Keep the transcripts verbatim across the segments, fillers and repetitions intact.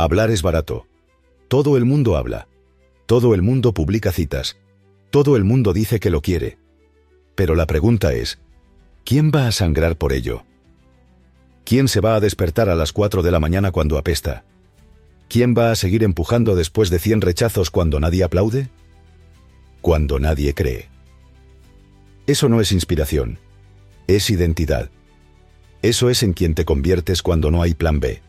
Hablar es barato. Todo el mundo habla. Todo el mundo publica citas. Todo el mundo dice que lo quiere. Pero la pregunta es, ¿quién va a sangrar por ello? ¿Quién se va a despertar a las cuatro de la mañana cuando apesta? ¿Quién va a seguir empujando después de cien rechazos cuando nadie aplaude? Cuando nadie cree. Eso no es inspiración. Es identidad. Eso es en quien te conviertes cuando no hay plan B.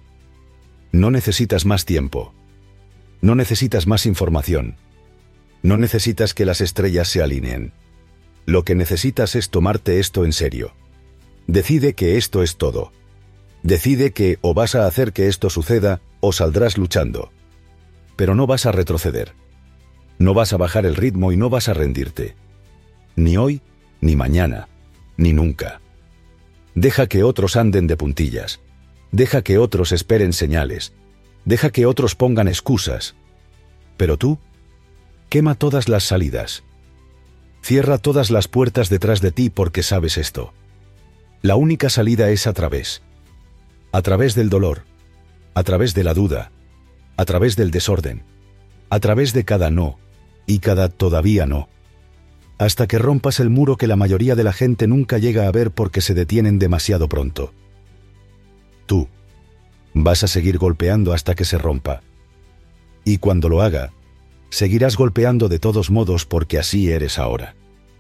No necesitas más tiempo. No necesitas más información. No necesitas que las estrellas se alineen. Lo que necesitas es tomarte esto en serio. Decide que esto es todo. Decide que o vas a hacer que esto suceda o saldrás luchando. Pero no vas a retroceder. No vas a bajar el ritmo y no vas a rendirte. Ni hoy, ni mañana, ni nunca. Deja que otros anden de puntillas. Deja que otros esperen señales. Deja que otros pongan excusas. Pero tú, quema todas las salidas. Cierra todas las puertas detrás de ti porque sabes esto. La única salida es a través. A través del dolor. A través de la duda. A través del desorden. A través de cada no. Y cada todavía no. Hasta que rompas el muro que la mayoría de la gente nunca llega a ver porque se detienen demasiado pronto. Tú vas a seguir golpeando hasta que se rompa. Y cuando lo haga, seguirás golpeando de todos modos porque así eres ahora.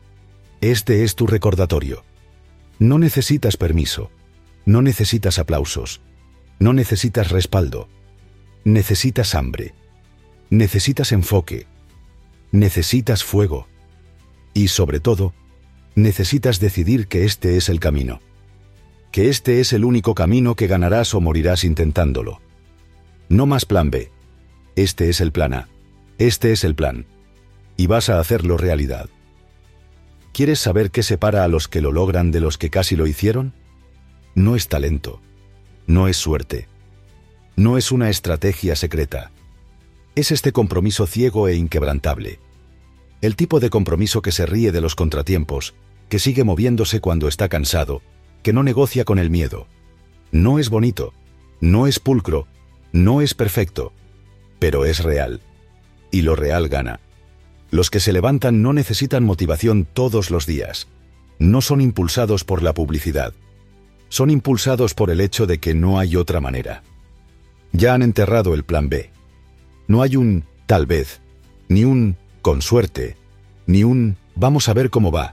Este es tu recordatorio. No necesitas permiso. No necesitas aplausos. No necesitas respaldo. Necesitas hambre. Necesitas enfoque. Necesitas fuego. Y sobre todo, necesitas decidir que este es el camino. Que este es el único camino que ganarás o morirás intentándolo. No más plan B. Este es el plan A. Este es el plan. Y vas a hacerlo realidad. ¿Quieres saber qué separa a los que lo logran de los que casi lo hicieron? No es talento. No es suerte. No es una estrategia secreta. Es este compromiso ciego e inquebrantable. El tipo de compromiso que se ríe de los contratiempos, que sigue moviéndose cuando está cansado, que no negocia con el miedo. No es bonito, no es pulcro, no es perfecto, pero es real. Y lo real gana. Los que se levantan no necesitan motivación todos los días. No son impulsados por la publicidad. Son impulsados por el hecho de que no hay otra manera. Ya han enterrado el plan B. No hay un tal vez, ni un con suerte, ni un vamos a ver cómo va.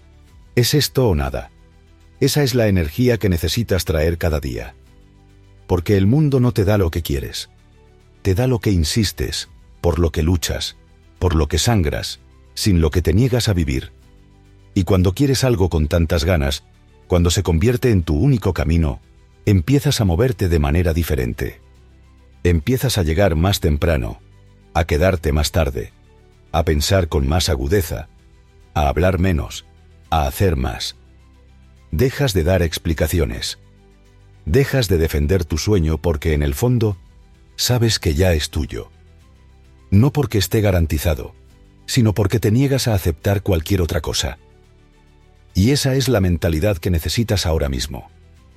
Es esto o nada. Esa es la energía que necesitas traer cada día. Porque el mundo no te da lo que quieres. Te da lo que insistes, por lo que luchas, por lo que sangras, sin lo que te niegas a vivir. Y cuando quieres algo con tantas ganas, cuando se convierte en tu único camino, empiezas a moverte de manera diferente. Empiezas a llegar más temprano, a quedarte más tarde, a pensar con más agudeza, a hablar menos, a hacer más. Dejas de dar explicaciones. Dejas de defender tu sueño porque en el fondo sabes que ya es tuyo. No porque esté garantizado, sino porque te niegas a aceptar cualquier otra cosa. Y esa es la mentalidad que necesitas ahora mismo.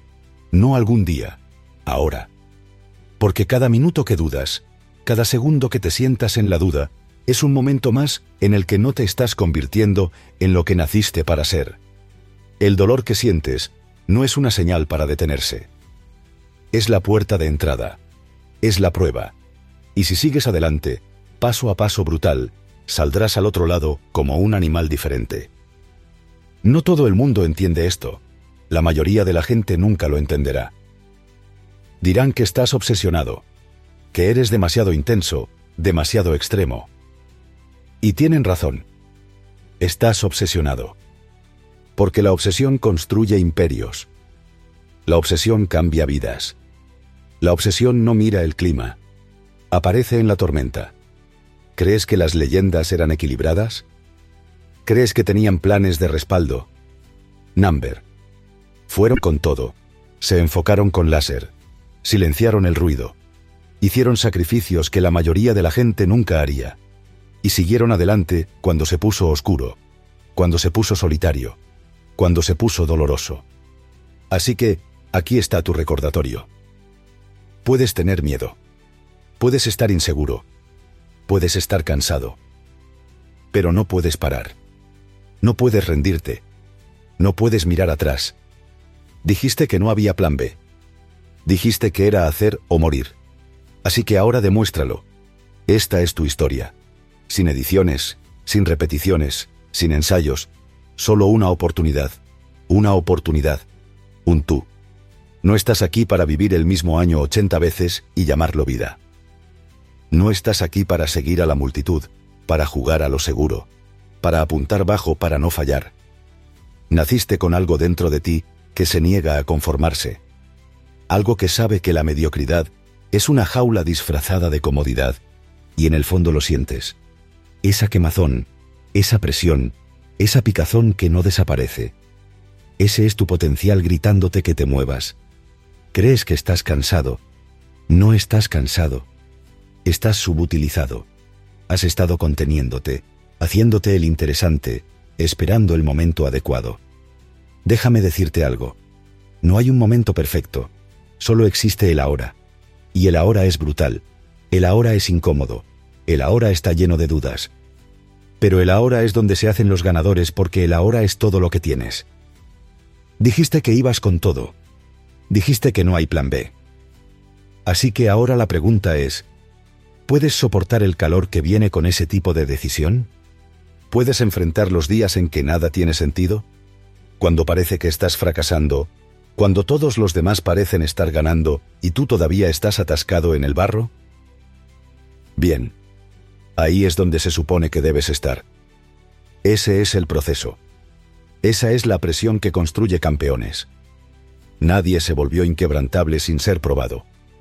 No algún día, ahora. Porque cada minuto que dudas, cada segundo que te sientas en la duda, es un momento más en el que no te estás convirtiendo en lo que naciste para ser. El dolor que sientes no es una señal para detenerse. Es la puerta de entrada. Es la prueba. Y si sigues adelante, paso a paso brutal, saldrás al otro lado como un animal diferente. No todo el mundo entiende esto. La mayoría de la gente nunca lo entenderá. Dirán que estás obsesionado, que eres demasiado intenso, demasiado extremo. Y tienen razón. Estás obsesionado. Porque la obsesión construye imperios. La obsesión cambia vidas. La obsesión no mira el clima. Aparece en la tormenta. ¿Crees que las leyendas eran equilibradas? ¿Crees que tenían planes de respaldo? Number. Fueron con todo. Se enfocaron con láser. Silenciaron el ruido. Hicieron sacrificios que la mayoría de la gente nunca haría. Y siguieron adelante cuando se puso oscuro, cuando se puso solitario, cuando se puso doloroso. Así que, aquí está tu recordatorio. Puedes tener miedo. Puedes estar inseguro. Puedes estar cansado. Pero no puedes parar. No puedes rendirte. No puedes mirar atrás. Dijiste que no había plan B. Dijiste que era hacer o morir. Así que ahora demuéstralo. Esta es tu historia. Sin ediciones, sin repeticiones, sin ensayos. Solo una oportunidad. Una oportunidad. Un tú. No estás aquí para vivir el mismo año ochenta veces y llamarlo vida. No estás aquí para seguir a la multitud, para jugar a lo seguro, para apuntar bajo para no fallar. Naciste con algo dentro de ti que se niega a conformarse. Algo que sabe que la mediocridad es una jaula disfrazada de comodidad, y en el fondo lo sientes. Esa quemazón, esa presión, esa picazón que no desaparece. Ese es tu potencial gritándote que te muevas. Crees que estás cansado. No estás cansado. Estás subutilizado. Has estado conteniéndote, haciéndote el interesante, esperando el momento adecuado. Déjame decirte algo. No hay un momento perfecto. Solo existe el ahora. Y el ahora es brutal. El ahora es incómodo. El ahora está lleno de dudas. Pero el ahora es donde se hacen los ganadores porque el ahora es todo lo que tienes. Dijiste que ibas con todo. Dijiste que no hay plan B. Así que ahora la pregunta es, ¿puedes soportar el calor que viene con ese tipo de decisión? ¿Puedes enfrentar los días en que nada tiene sentido? Cuando parece que estás fracasando, cuando todos los demás parecen estar ganando y tú todavía estás atascado en el barro. Bien, ahí es donde se supone que debes estar. Ese es el proceso. Esa es la presión que construye campeones. Nadie se volvió inquebrantable sin ser probado.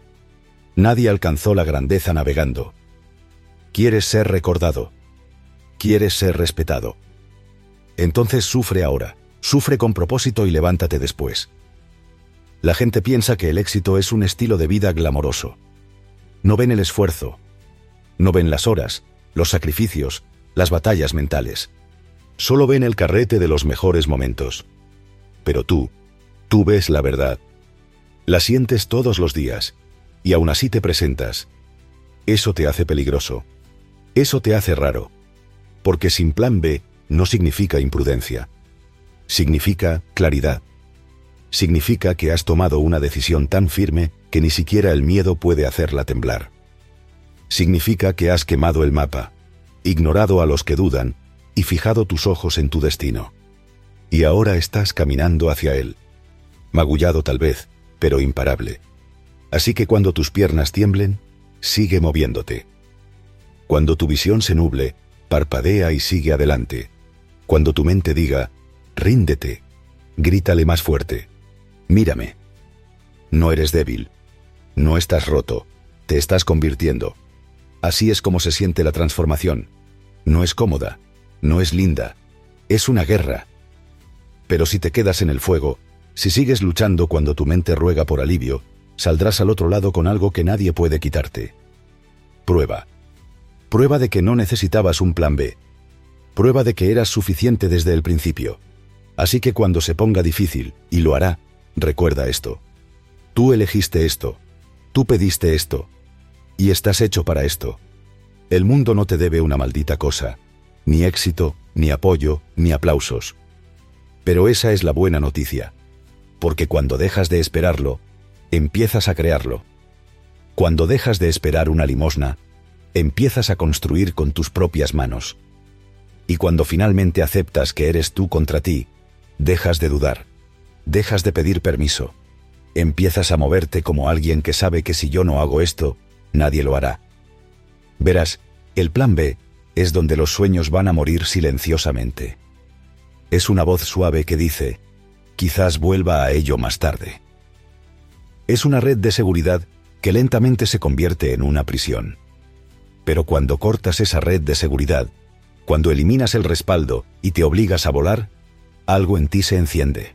Nadie alcanzó la grandeza navegando. Quieres ser recordado. Quieres ser respetado. Entonces sufre ahora, sufre con propósito y levántate después. La gente piensa que el éxito es un estilo de vida glamoroso. No ven el esfuerzo. No ven las horas, los sacrificios, las batallas mentales. Solo ven el carrete de los mejores momentos. Pero tú, tú ves la verdad. La sientes todos los días, y aún así te presentas. Eso te hace peligroso. Eso te hace raro. Porque sin plan B no significa imprudencia. Significa claridad. Significa que has tomado una decisión tan firme que ni siquiera el miedo puede hacerla temblar. Significa que has quemado el mapa, ignorado a los que dudan y fijado tus ojos en tu destino. Y ahora estás caminando hacia él. Magullado tal vez, pero imparable. Así que cuando tus piernas tiemblen, sigue moviéndote. Cuando tu visión se nuble, parpadea y sigue adelante. Cuando tu mente diga, ríndete, grítale más fuerte. Mírame. No eres débil. No estás roto. Te estás convirtiendo. Así es como se siente la transformación. No es cómoda. No es linda. Es una guerra. Pero si te quedas en el fuego, si sigues luchando cuando tu mente ruega por alivio, saldrás al otro lado con algo que nadie puede quitarte. Prueba. Prueba de que no necesitabas un plan B. Prueba de que eras suficiente desde el principio. Así que cuando se ponga difícil, y lo hará, recuerda esto. Tú elegiste esto. Tú pediste esto. Y estás hecho para esto. El mundo no te debe una maldita cosa. Ni éxito, ni apoyo, ni aplausos. Pero esa es la buena noticia. Porque cuando dejas de esperarlo, empiezas a crearlo. Cuando dejas de esperar una limosna, empiezas a construir con tus propias manos. Y cuando finalmente aceptas que eres tú contra ti, dejas de dudar. Dejas de pedir permiso. Empiezas a moverte como alguien que sabe que si yo no hago esto, nadie lo hará. Verás, el plan B es donde los sueños van a morir silenciosamente. Es una voz suave que dice, quizás vuelva a ello más tarde. Es una red de seguridad que lentamente se convierte en una prisión. Pero cuando cortas esa red de seguridad, cuando eliminas el respaldo y te obligas a volar, algo en ti se enciende.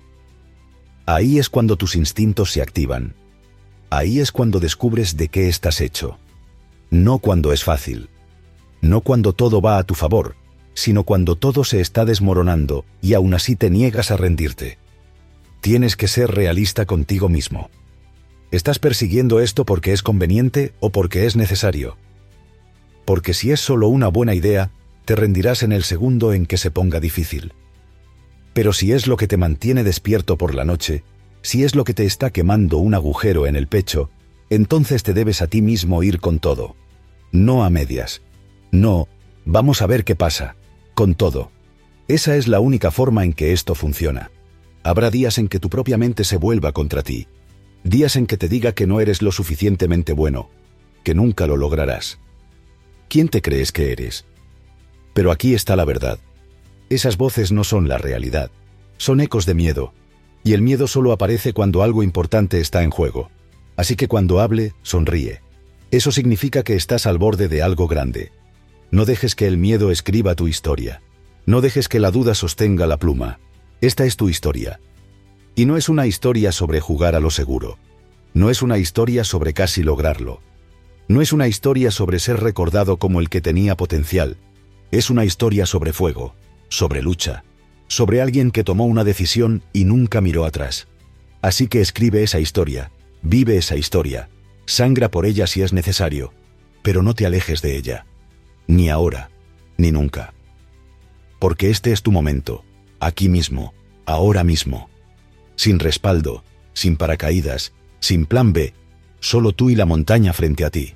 Ahí es cuando tus instintos se activan. Ahí es cuando descubres de qué estás hecho. No cuando es fácil. No cuando todo va a tu favor, sino cuando todo se está desmoronando y aún así te niegas a rendirte. Tienes que ser realista contigo mismo. ¿Estás persiguiendo esto porque es conveniente o porque es necesario? Porque si es solo una buena idea, te rendirás en el segundo en que se ponga difícil. Pero si es lo que te mantiene despierto por la noche, si es lo que te está quemando un agujero en el pecho, entonces te debes a ti mismo ir con todo. No a medias. No, vamos a ver qué pasa. Con todo. Esa es la única forma en que esto funciona. Habrá días en que tu propia mente se vuelva contra ti. Días en que te diga que no eres lo suficientemente bueno, que nunca lo lograrás. ¿Quién te crees que eres? Pero aquí está la verdad. Esas voces no son la realidad. Son ecos de miedo. Y el miedo solo aparece cuando algo importante está en juego. Así que cuando hable, sonríe. Eso significa que estás al borde de algo grande. No dejes que el miedo escriba tu historia. No dejes que la duda sostenga la pluma. Esta es tu historia. Y no es una historia sobre jugar a lo seguro. No es una historia sobre casi lograrlo. No es una historia sobre ser recordado como el que tenía potencial. Es una historia sobre fuego, sobre lucha, sobre alguien que tomó una decisión y nunca miró atrás. Así que escribe esa historia, vive esa historia, sangra por ella si es necesario, pero no te alejes de ella. Ni ahora, ni nunca. Porque este es tu momento, aquí mismo, ahora mismo. Sin respaldo, sin paracaídas, sin plan B, solo tú y la montaña frente a ti.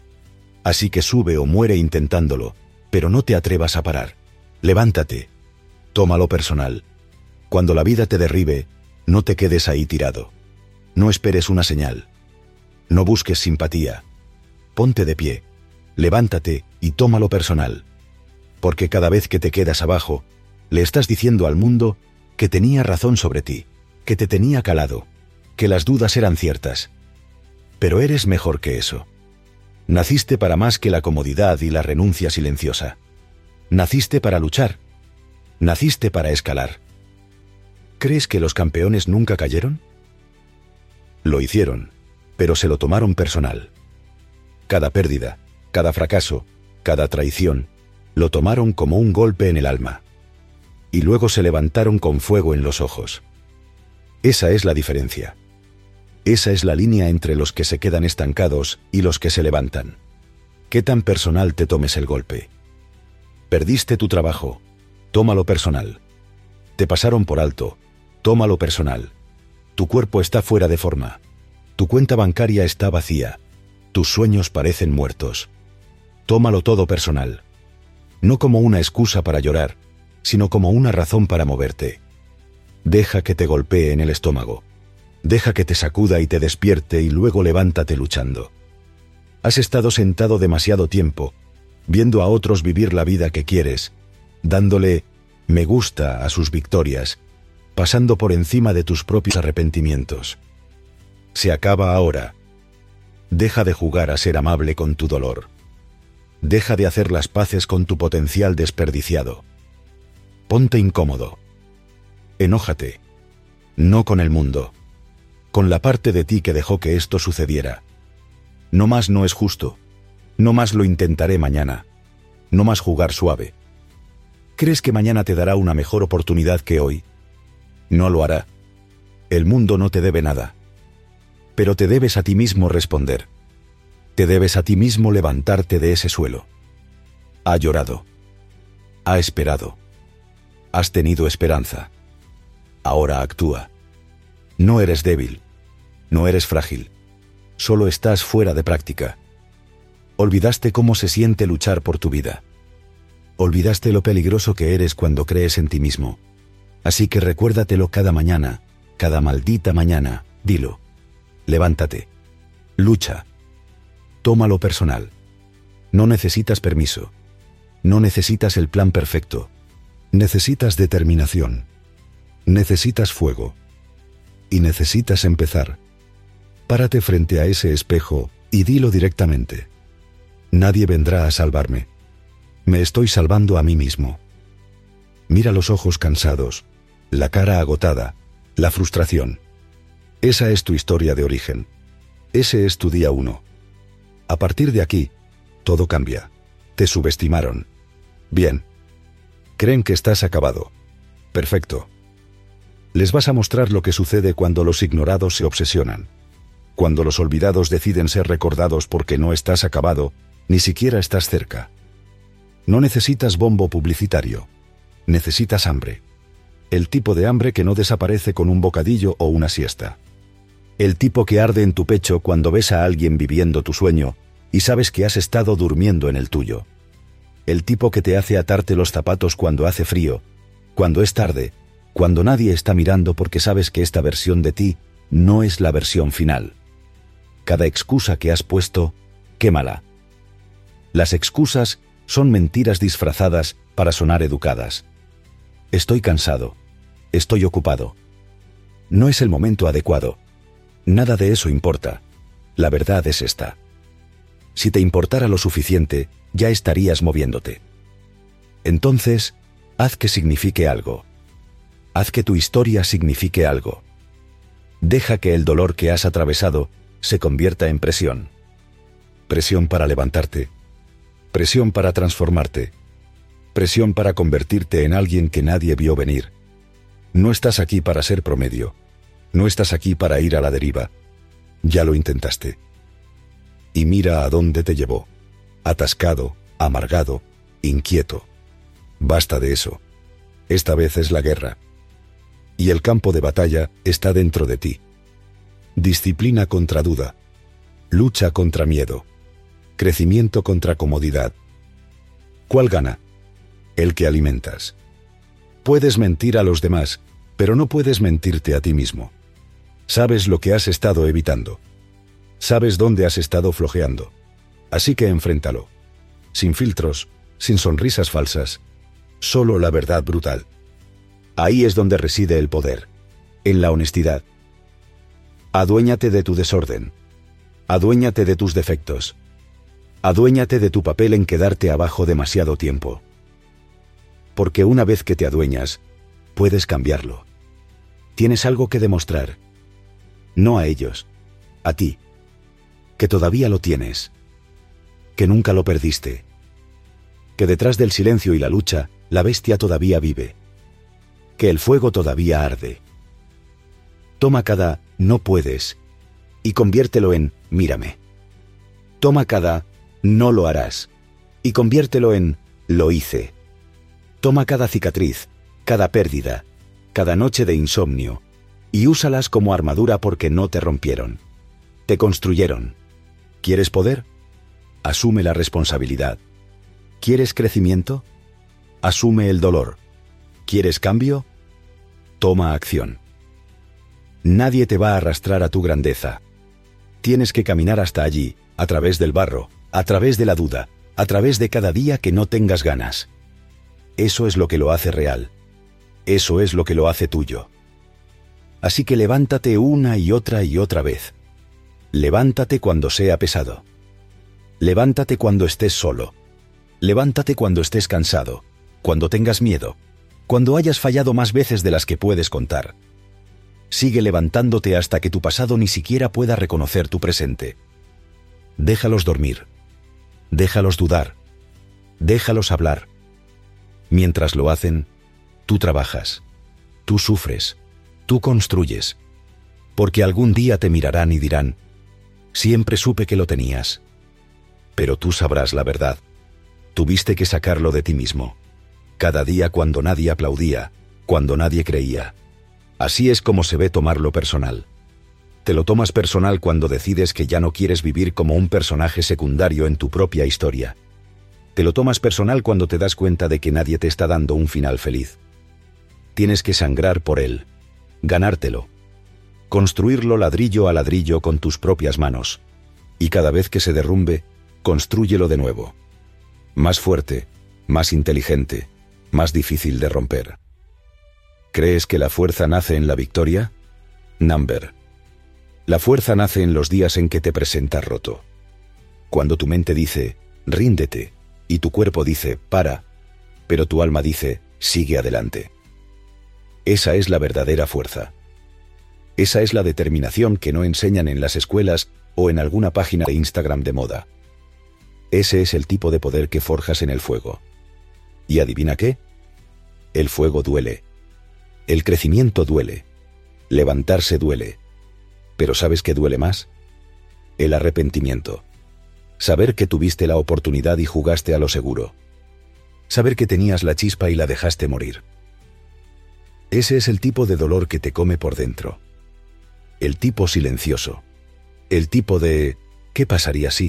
Así que sube o muere intentándolo, pero no te atrevas a parar. Levántate. Tómalo personal. Cuando la vida te derribe, no te quedes ahí tirado. No esperes una señal. No busques simpatía. Ponte de pie. Levántate y tómalo personal. Porque cada vez que te quedas abajo, le estás diciendo al mundo que tenía razón sobre ti, que te tenía calado, que las dudas eran ciertas. Pero eres mejor que eso. Naciste para más que la comodidad y la renuncia silenciosa. Naciste para luchar. Naciste para escalar. ¿Crees que los campeones nunca cayeron? Lo hicieron, pero se lo tomaron personal. Cada pérdida, cada fracaso, cada traición, lo tomaron como un golpe en el alma. Y luego se levantaron con fuego en los ojos. Esa es la diferencia. Esa es la línea entre los que se quedan estancados y los que se levantan. ¿Qué tan personal te tomes el golpe? Perdiste tu trabajo, tómalo personal. Te pasaron por alto, tómalo personal. Tu cuerpo está fuera de forma. Tu cuenta bancaria está vacía. Tus sueños parecen muertos. Tómalo todo personal. No como una excusa para llorar, sino como una razón para moverte. Deja que te golpee en el estómago. Deja que te sacuda y te despierte y luego levántate luchando. Has estado sentado demasiado tiempo, viendo a otros vivir la vida que quieres, dándole me gusta a sus victorias, pasando por encima de tus propios arrepentimientos. Se acaba ahora. Deja de jugar a ser amable con tu dolor. Deja de hacer las paces con tu potencial desperdiciado. Ponte incómodo. Enójate. No con el mundo. Con la parte de ti que dejó que esto sucediera. No más no es justo. No más lo intentaré mañana. No más jugar suave. ¿Crees que mañana te dará una mejor oportunidad que hoy? No lo hará. El mundo no te debe nada. Pero te debes a ti mismo responder. Te debes a ti mismo levantarte de ese suelo. Ha llorado. Ha esperado. Has tenido esperanza. Ahora actúa. No eres débil. No eres frágil. Solo estás fuera de práctica. Olvidaste cómo se siente luchar por tu vida. Olvidaste lo peligroso que eres cuando crees en ti mismo. Así que recuérdatelo cada mañana, cada maldita mañana, dilo. Levántate. Lucha. Tómalo personal. No necesitas permiso. No necesitas el plan perfecto. Necesitas determinación. Necesitas fuego. Y necesitas empezar. Párate frente a ese espejo y dilo directamente. Nadie vendrá a salvarme. Me estoy salvando a mí mismo. Mira los ojos cansados, la cara agotada, la frustración. Esa es tu historia de origen. Ese es tu día uno. A partir de aquí, todo cambia. Te subestimaron. Bien. Creen que estás acabado. Perfecto. Les vas a mostrar lo que sucede cuando los ignorados se obsesionan. Cuando los olvidados deciden ser recordados porque no estás acabado, ni siquiera estás cerca. No necesitas bombo publicitario. Necesitas hambre. El tipo de hambre que no desaparece con un bocadillo o una siesta. El tipo que arde en tu pecho cuando ves a alguien viviendo tu sueño y sabes que has estado durmiendo en el tuyo. El tipo que te hace atarte los zapatos cuando hace frío, cuando es tarde, cuando nadie está mirando porque sabes que esta versión de ti no es la versión final. Cada excusa que has puesto, quémala. Las excusas son mentiras disfrazadas para sonar educadas. Estoy cansado. Estoy ocupado. No es el momento adecuado. Nada de eso importa. La verdad es esta. Si te importara lo suficiente, ya estarías moviéndote. Entonces, haz que signifique algo. Haz que tu historia signifique algo. Deja que el dolor que has atravesado se convierta en presión. Presión para levantarte. Presión para transformarte. Presión para convertirte en alguien que nadie vio venir. No estás aquí para ser promedio. No estás aquí para ir a la deriva. Ya lo intentaste. Y mira a dónde te llevó. Atascado, amargado, inquieto. Basta de eso. Esta vez es la guerra. Y el campo de batalla está dentro de ti. Disciplina contra duda. Lucha contra miedo. Crecimiento contra comodidad. ¿Cuál gana? El que alimentas. Puedes mentir a los demás, pero no puedes mentirte a ti mismo. Sabes lo que has estado evitando. Sabes dónde has estado flojeando. Así que enfréntalo. Sin filtros, sin sonrisas falsas. Solo la verdad brutal. Ahí es donde reside el poder. En la honestidad. Aduéñate de tu desorden. Aduéñate de tus defectos. Aduéñate de tu papel en quedarte abajo demasiado tiempo. Porque una vez que te adueñas, puedes cambiarlo. Tienes algo que demostrar. No a ellos, a ti. Que todavía lo tienes. Que nunca lo perdiste. Que detrás del silencio y la lucha, la bestia todavía vive. Que el fuego todavía arde. Toma cada «no puedes» y conviértelo en «mírame». Toma cada «no lo harás» y conviértelo en «lo hice». Toma cada cicatriz, cada pérdida, cada noche de insomnio, y úsalas como armadura porque no te rompieron. Te construyeron. ¿Quieres poder? Asume la responsabilidad. ¿Quieres crecimiento? Asume el dolor. ¿Quieres cambio? Toma acción. Nadie te va a arrastrar a tu grandeza. Tienes que caminar hasta allí, a través del barro, a través de la duda, a través de cada día que no tengas ganas. Eso es lo que lo hace real. Eso es lo que lo hace tuyo. Así que levántate una y otra y otra vez. Levántate cuando sea pesado. Levántate cuando estés solo. Levántate cuando estés cansado, cuando tengas miedo, cuando hayas fallado más veces de las que puedes contar. Sigue levantándote hasta que tu pasado ni siquiera pueda reconocer tu presente. Déjalos dormir. Déjalos dudar. Déjalos hablar. Mientras lo hacen, tú trabajas, tú sufres, tú construyes, porque algún día te mirarán y dirán, siempre supe que lo tenías. Pero tú sabrás la verdad. Tuviste que sacarlo de ti mismo. Cada día cuando nadie aplaudía, cuando nadie creía. Así es como se ve tomarlo personal. Te lo tomas personal cuando decides que ya no quieres vivir como un personaje secundario en tu propia historia. Te lo tomas personal cuando te das cuenta de que nadie te está dando un final feliz. Tienes que sangrar por él, ganártelo, construirlo ladrillo a ladrillo con tus propias manos, y cada vez que se derrumbe, constrúyelo de nuevo. Más fuerte, más inteligente, más difícil de romper. ¿Crees que la fuerza nace en la victoria? Number. La fuerza nace en los días en que te presentas roto. Cuando tu mente dice, ríndete, y tu cuerpo dice, para, pero tu alma dice, sigue adelante. Esa es la verdadera fuerza. Esa es la determinación que no enseñan en las escuelas o en alguna página de Instagram de moda. Ese es el tipo de poder que forjas en el fuego. ¿Y adivina qué? El fuego duele. El crecimiento duele. Levantarse duele. Pero ¿sabes qué duele más? El arrepentimiento. Saber que tuviste la oportunidad y jugaste a lo seguro. Saber que tenías la chispa y la dejaste morir. Ese es el tipo de dolor que te come por dentro. El tipo silencioso. El tipo de ¿qué pasaría si?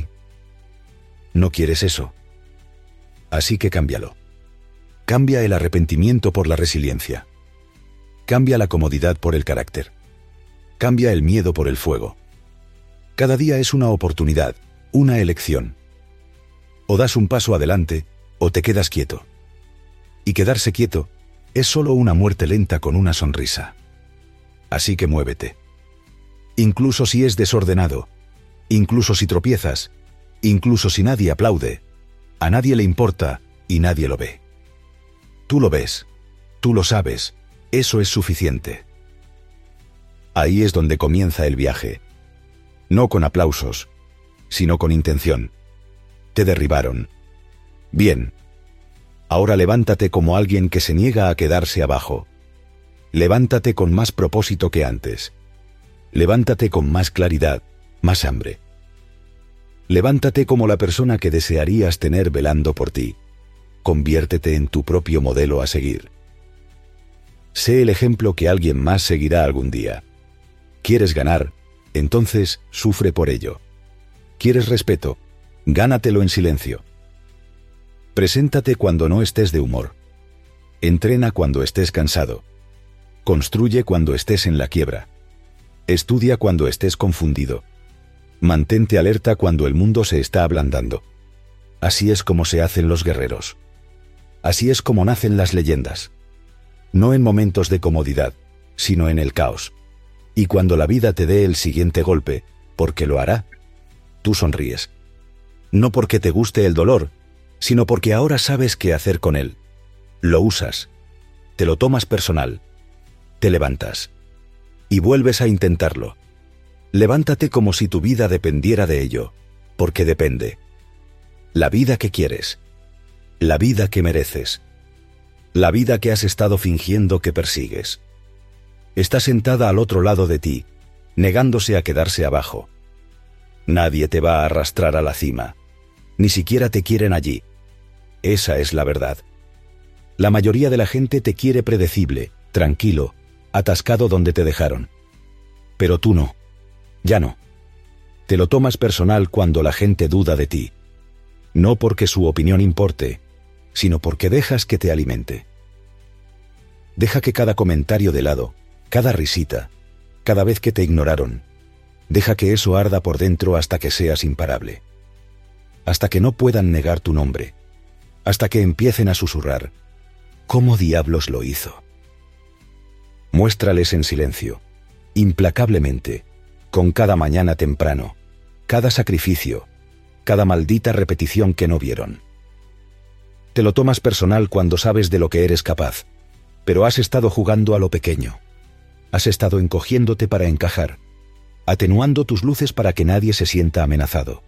No quieres eso. Así que cámbialo. Cambia el arrepentimiento por la resiliencia. Cambia la comodidad por el carácter. Cambia el miedo por el fuego. Cada día es una oportunidad, una elección. O das un paso adelante, o te quedas quieto. Y quedarse quieto es solo una muerte lenta con una sonrisa. Así que muévete. Incluso si es desordenado, incluso si tropiezas, incluso si nadie aplaude, a nadie le importa y nadie lo ve. Tú lo ves, tú lo sabes, eso es suficiente. Ahí es donde comienza el viaje. No con aplausos, sino con intención. Te derribaron. Bien. Ahora levántate como alguien que se niega a quedarse abajo. Levántate con más propósito que antes. Levántate con más claridad, más hambre. Levántate como la persona que desearías tener velando por ti. Conviértete en tu propio modelo a seguir. Sé el ejemplo que alguien más seguirá algún día. ¿Quieres ganar? Entonces, sufre por ello. ¿Quieres respeto? Gánatelo en silencio. Preséntate cuando no estés de humor. Entrena cuando estés cansado. Construye cuando estés en la quiebra. Estudia cuando estés confundido. Mantente alerta cuando el mundo se está ablandando. Así es como se hacen los guerreros. Así es como nacen las leyendas. No en momentos de comodidad, sino en el caos. Y cuando la vida te dé el siguiente golpe, porque lo hará, tú sonríes. No porque te guste el dolor, sino porque ahora sabes qué hacer con él. Lo usas, te lo tomas personal, te levantas y vuelves a intentarlo. Levántate como si tu vida dependiera de ello, porque depende. La vida que quieres, la vida que mereces, la vida que has estado fingiendo que persigues. Está sentada al otro lado de ti, negándose a quedarse abajo. Nadie te va a arrastrar a la cima. Ni siquiera te quieren allí. Esa es la verdad. La mayoría de la gente te quiere predecible, tranquilo, atascado donde te dejaron. Pero tú no. Ya no. Te lo tomas personal cuando la gente duda de ti. No porque su opinión importe, sino porque dejas que te alimente. Deja que cada comentario de lado, cada risita, cada vez que te ignoraron, deja que eso arda por dentro hasta que seas imparable. Hasta que no puedan negar tu nombre. Hasta que empiecen a susurrar. ¿Cómo diablos lo hizo? Muéstrales en silencio, implacablemente, con cada mañana temprano, cada sacrificio, cada maldita repetición que no vieron. Te lo tomas personal cuando sabes de lo que eres capaz, pero has estado jugando a lo pequeño. Has estado encogiéndote para encajar, atenuando tus luces para que nadie se sienta amenazado.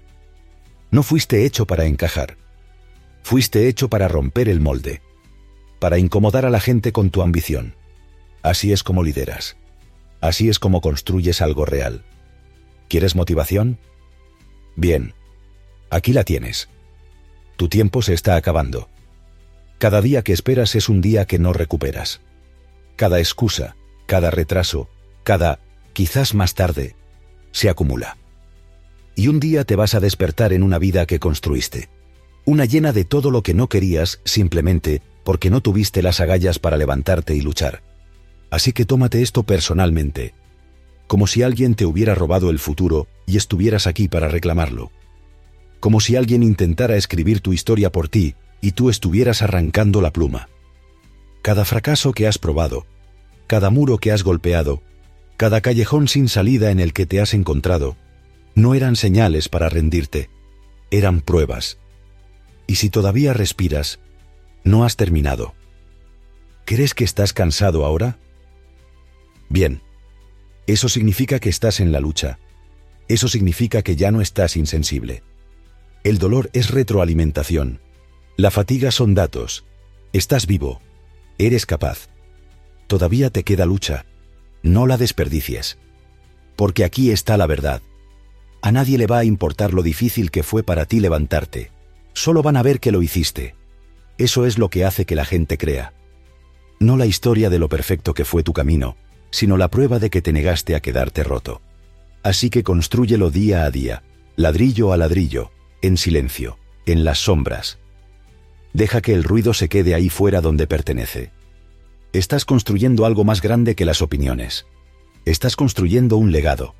No fuiste hecho para encajar. Fuiste hecho para romper el molde, para incomodar a la gente con tu ambición. Así es como lideras. Así es como construyes algo real. ¿Quieres motivación? Bien. Aquí la tienes. Tu tiempo se está acabando. Cada día que esperas es un día que no recuperas. Cada excusa, cada retraso, cada quizás más tarde, se acumula. Y un día te vas a despertar en una vida que construiste. Una llena de todo lo que no querías simplemente porque no tuviste las agallas para levantarte y luchar. Así que tómate esto personalmente, como si alguien te hubiera robado el futuro y estuvieras aquí para reclamarlo. Como si alguien intentara escribir tu historia por ti y tú estuvieras arrancando la pluma. Cada fracaso que has probado, cada muro que has golpeado, cada callejón sin salida en el que te has encontrado, no eran señales para rendirte, eran pruebas. Y si todavía respiras, no has terminado. ¿Crees que estás cansado ahora? Bien. Eso significa que estás en la lucha. Eso significa que ya no estás insensible. El dolor es retroalimentación. La fatiga son datos. Estás vivo. Eres capaz. Todavía te queda lucha. No la desperdicies. Porque aquí está la verdad. A nadie le va a importar lo difícil que fue para ti levantarte. Solo van a ver que lo hiciste. Eso es lo que hace que la gente crea. No la historia de lo perfecto que fue tu camino, sino la prueba de que te negaste a quedarte roto. Así que constrúyelo día a día, ladrillo a ladrillo, en silencio, en las sombras. Deja que el ruido se quede ahí fuera donde pertenece. Estás construyendo algo más grande que las opiniones. Estás construyendo un legado.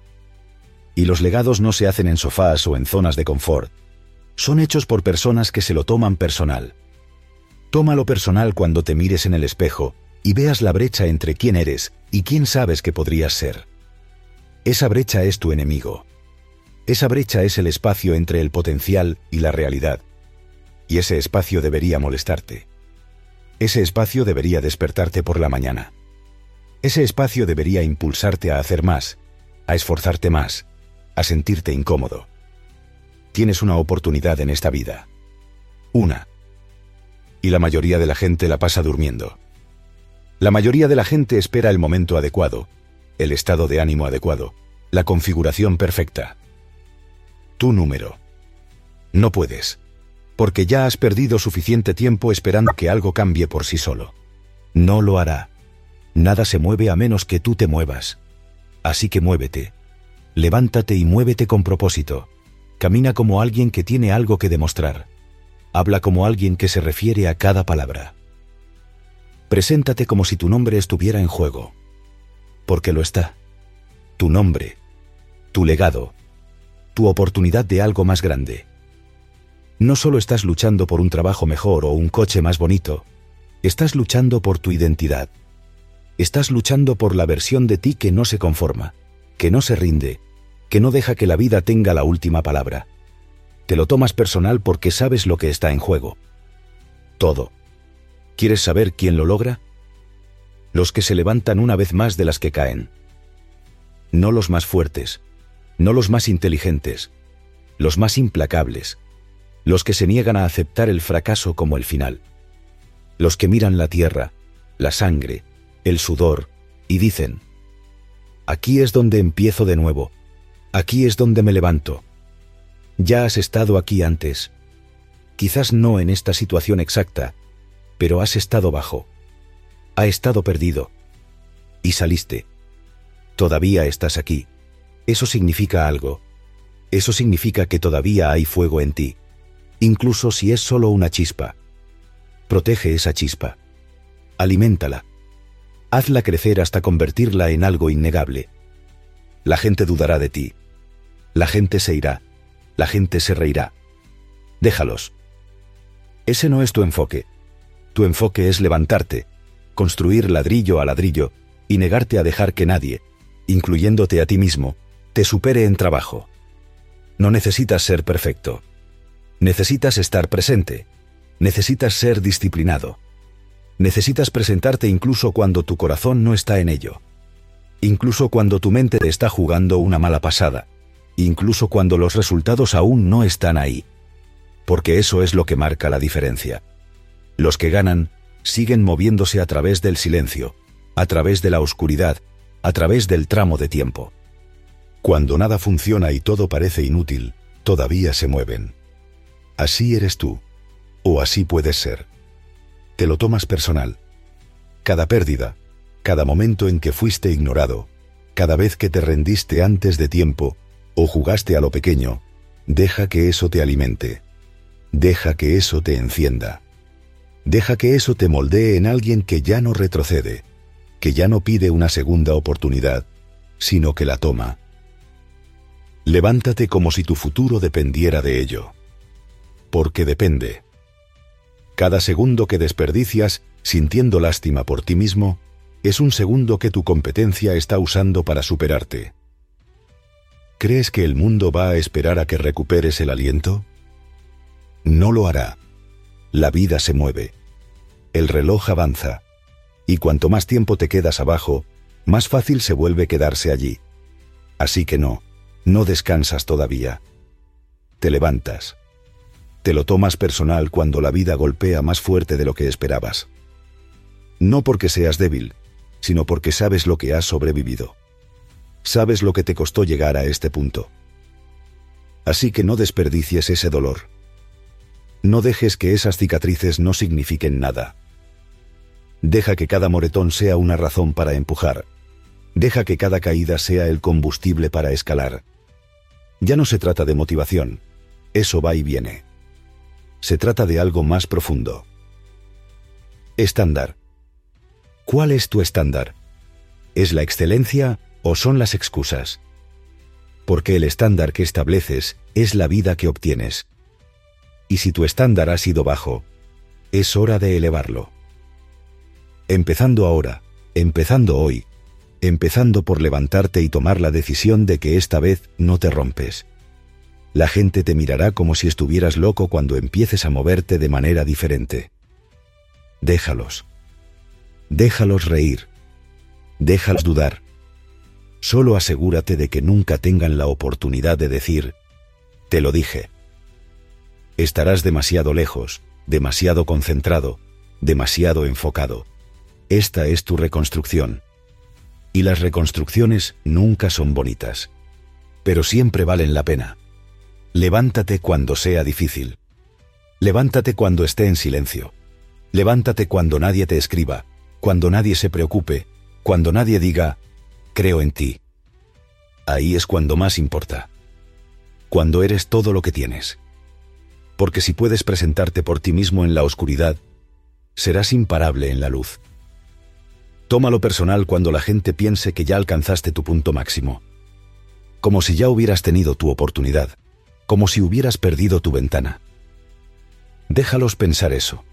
Y los legados no se hacen en sofás o en zonas de confort. Son hechos por personas que se lo toman personal. Tómalo personal cuando te mires en el espejo y veas la brecha entre quién eres y quién sabes que podrías ser. Esa brecha es tu enemigo. Esa brecha es el espacio entre el potencial y la realidad. Y ese espacio debería molestarte. Ese espacio debería despertarte por la mañana. Ese espacio debería impulsarte a hacer más, a esforzarte más, a sentirte incómodo. Tienes una oportunidad en esta vida. Una. Y la mayoría de la gente la pasa durmiendo. La mayoría de la gente espera el momento adecuado, el estado de ánimo adecuado, la configuración perfecta. Tu número. No puedes, porque ya has perdido suficiente tiempo esperando que algo cambie por sí solo. No lo hará. Nada se mueve a menos que tú te muevas. Así que muévete. Levántate y muévete con propósito. Camina como alguien que tiene algo que demostrar. Habla como alguien que se refiere a cada palabra. Preséntate como si tu nombre estuviera en juego. Porque lo está. Tu nombre, tu legado, tu oportunidad de algo más grande. No solo estás luchando por un trabajo mejor o un coche más bonito, estás luchando por tu identidad. Estás luchando por la versión de ti que no se conforma, que no se rinde, que no deja que la vida tenga la última palabra. Te lo tomas personal porque sabes lo que está en juego. Todo. ¿Quieres saber quién lo logra? Los que se levantan una vez más de las que caen. No los más fuertes, no los más inteligentes, los más implacables, los que se niegan a aceptar el fracaso como el final. Los que miran la tierra, la sangre, el sudor, y dicen: aquí es donde empiezo de nuevo, aquí es donde me levanto. Ya has estado aquí antes. Quizás no en esta situación exacta, pero has estado bajo. Ha estado perdido. Y saliste. Todavía estás aquí. Eso significa algo. Eso significa que todavía hay fuego en ti, incluso si es solo una chispa. Protege esa chispa. Aliméntala. Hazla crecer hasta convertirla en algo innegable. La gente dudará de ti. La gente se irá. La gente se reirá. Déjalos. Ese no es tu enfoque. Tu enfoque es levantarte, construir ladrillo a ladrillo y negarte a dejar que nadie, incluyéndote a ti mismo, te supere en trabajo. No necesitas ser perfecto. Necesitas estar presente. Necesitas ser disciplinado. Necesitas presentarte incluso cuando tu corazón no está en ello. Incluso cuando tu mente te está jugando una mala pasada. Incluso cuando los resultados aún no están ahí. Porque eso es lo que marca la diferencia. Los que ganan siguen moviéndose a través del silencio, a través de la oscuridad, a través del tramo de tiempo. Cuando nada funciona y todo parece inútil, todavía se mueven. Así eres tú, o así puedes ser. Te lo tomas personal. Cada pérdida, cada momento en que fuiste ignorado, cada vez que te rendiste antes de tiempo, o jugaste a lo pequeño, deja que eso te alimente. Deja que eso te encienda. Deja que eso te moldee en alguien que ya no retrocede, que ya no pide una segunda oportunidad, sino que la toma. Levántate como si tu futuro dependiera de ello. Porque depende. Cada segundo que desperdicias, sintiendo lástima por ti mismo, es un segundo que tu competencia está usando para superarte. ¿Crees que el mundo va a esperar a que recuperes el aliento? No lo hará. La vida se mueve. El reloj avanza. Y cuanto más tiempo te quedas abajo, más fácil se vuelve quedarse allí. Así que no, no descansas todavía. Te levantas. Te lo tomas personal cuando la vida golpea más fuerte de lo que esperabas. No porque seas débil, sino porque sabes lo que has sobrevivido. Sabes lo que te costó llegar a este punto. Así que no desperdicies ese dolor. No dejes que esas cicatrices no signifiquen nada. Deja que cada moretón sea una razón para empujar. Deja que cada caída sea el combustible para escalar. Ya no se trata de motivación. Eso va y viene. Se trata de algo más profundo. Estándar. ¿Cuál es tu estándar? ¿Es la excelencia o son las excusas? Porque el estándar que estableces es la vida que obtienes. Y si tu estándar ha sido bajo, es hora de elevarlo. Empezando ahora, empezando hoy, empezando por levantarte y tomar la decisión de que esta vez no te rompes. La gente te mirará como si estuvieras loco cuando empieces a moverte de manera diferente. Déjalos. Déjalos reír. Déjalos dudar. Solo asegúrate de que nunca tengan la oportunidad de decir, te lo dije. Estarás demasiado lejos, demasiado concentrado, demasiado enfocado. Esta es tu reconstrucción. Y las reconstrucciones nunca son bonitas. Pero siempre valen la pena. Levántate cuando sea difícil. Levántate cuando esté en silencio. Levántate cuando nadie te escriba, cuando nadie se preocupe, cuando nadie diga, creo en ti. Ahí es cuando más importa. Cuando eres todo lo que tienes. Porque si puedes presentarte por ti mismo en la oscuridad, serás imparable en la luz. Tómalo personal cuando la gente piense que ya alcanzaste tu punto máximo. Como si ya hubieras tenido tu oportunidad, como si hubieras perdido tu ventana. Déjalos pensar eso.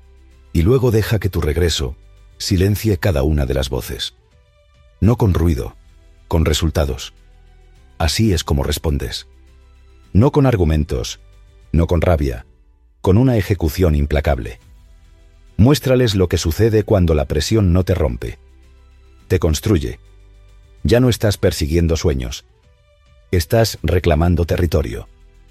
Y luego deja que tu regreso silencie cada una de las voces. No con ruido, con resultados. Así es como respondes. No con argumentos, no con rabia, con una ejecución implacable. Muéstrales lo que sucede cuando la presión no te rompe. Te construye. Ya no estás persiguiendo sueños. Estás reclamando territorio.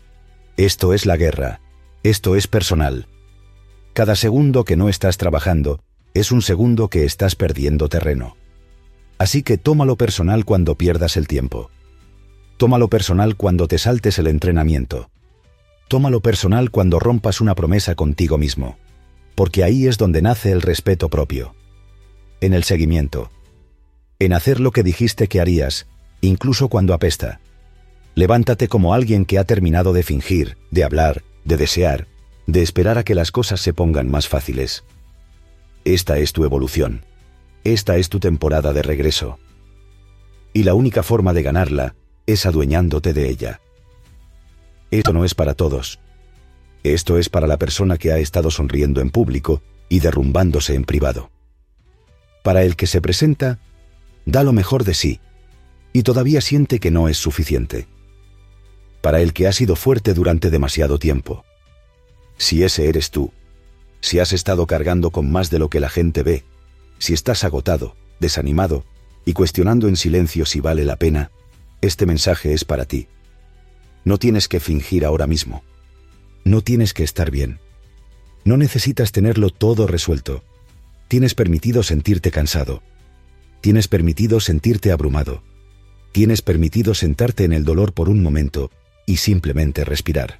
Esto es la guerra. Esto es personal. Cada segundo que no estás trabajando es un segundo que estás perdiendo terreno. Así que tómalo personal cuando pierdas el tiempo. Tómalo personal cuando te saltes el entrenamiento. Tómalo personal cuando rompas una promesa contigo mismo. Porque ahí es donde nace el respeto propio. En el seguimiento. En hacer lo que dijiste que harías, incluso cuando apesta. Levántate como alguien que ha terminado de fingir, de hablar, de desear, de esperar a que las cosas se pongan más fáciles. Esta es tu evolución. Esta es tu temporada de regreso. Y la única forma de ganarla es adueñándote de ella. Esto no es para todos. Esto es para la persona que ha estado sonriendo en público y derrumbándose en privado. Para el que se presenta, da lo mejor de sí, y todavía siente que no es suficiente. Para el que ha sido fuerte durante demasiado tiempo. Si ese eres tú, si has estado cargando con más de lo que la gente ve, si estás agotado, desanimado y cuestionando en silencio si vale la pena, este mensaje es para ti. No tienes que fingir ahora mismo. No tienes que estar bien. No necesitas tenerlo todo resuelto. Tienes permitido sentirte cansado. Tienes permitido sentirte abrumado. Tienes permitido sentarte en el dolor por un momento y simplemente respirar.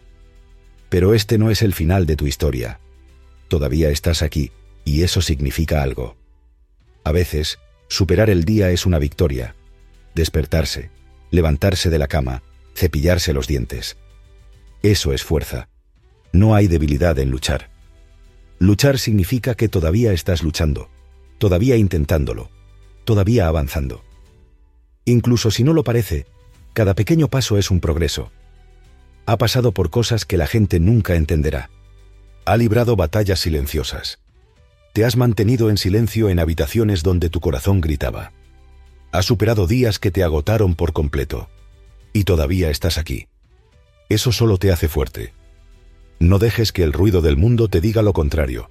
Pero este no es el final de tu historia. Todavía estás aquí, y eso significa algo. A veces, superar el día es una victoria. Despertarse, levantarse de la cama, cepillarse los dientes. Eso es fuerza. No hay debilidad en luchar. Luchar significa que todavía estás luchando, todavía intentándolo, todavía avanzando. Incluso si no lo parece, cada pequeño paso es un progreso. Ha pasado por cosas que la gente nunca entenderá. Ha librado batallas silenciosas. Te has mantenido en silencio en habitaciones donde tu corazón gritaba. Has superado días que te agotaron por completo. Y todavía estás aquí. Eso solo te hace fuerte. No dejes que el ruido del mundo te diga lo contrario.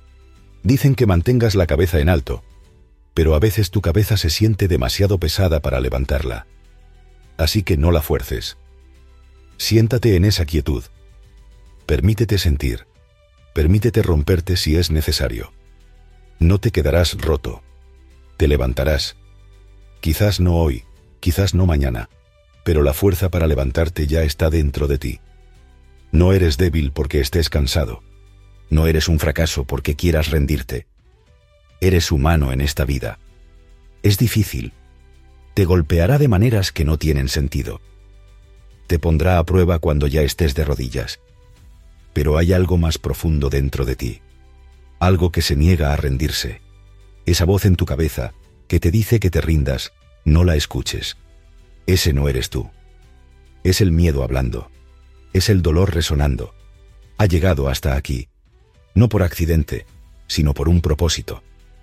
Dicen que mantengas la cabeza en alto, pero a veces tu cabeza se siente demasiado pesada para levantarla. Así que no la fuerces. Siéntate en esa quietud. Permítete sentir. Permítete romperte si es necesario. No te quedarás roto. Te levantarás. Quizás no hoy, quizás no mañana, pero la fuerza para levantarte ya está dentro de ti. No eres débil porque estés cansado. No eres un fracaso porque quieras rendirte. Eres humano en esta vida. Es difícil. Te golpeará de maneras que no tienen sentido. Te pondrá a prueba cuando ya estés de rodillas. Pero hay algo más profundo dentro de ti. Algo que se niega a rendirse. Esa voz en tu cabeza que te dice que te rindas, no la escuches. Ese no eres tú. Es el miedo hablando. Es el dolor resonando. Ha llegado hasta aquí. No por accidente, sino por un propósito.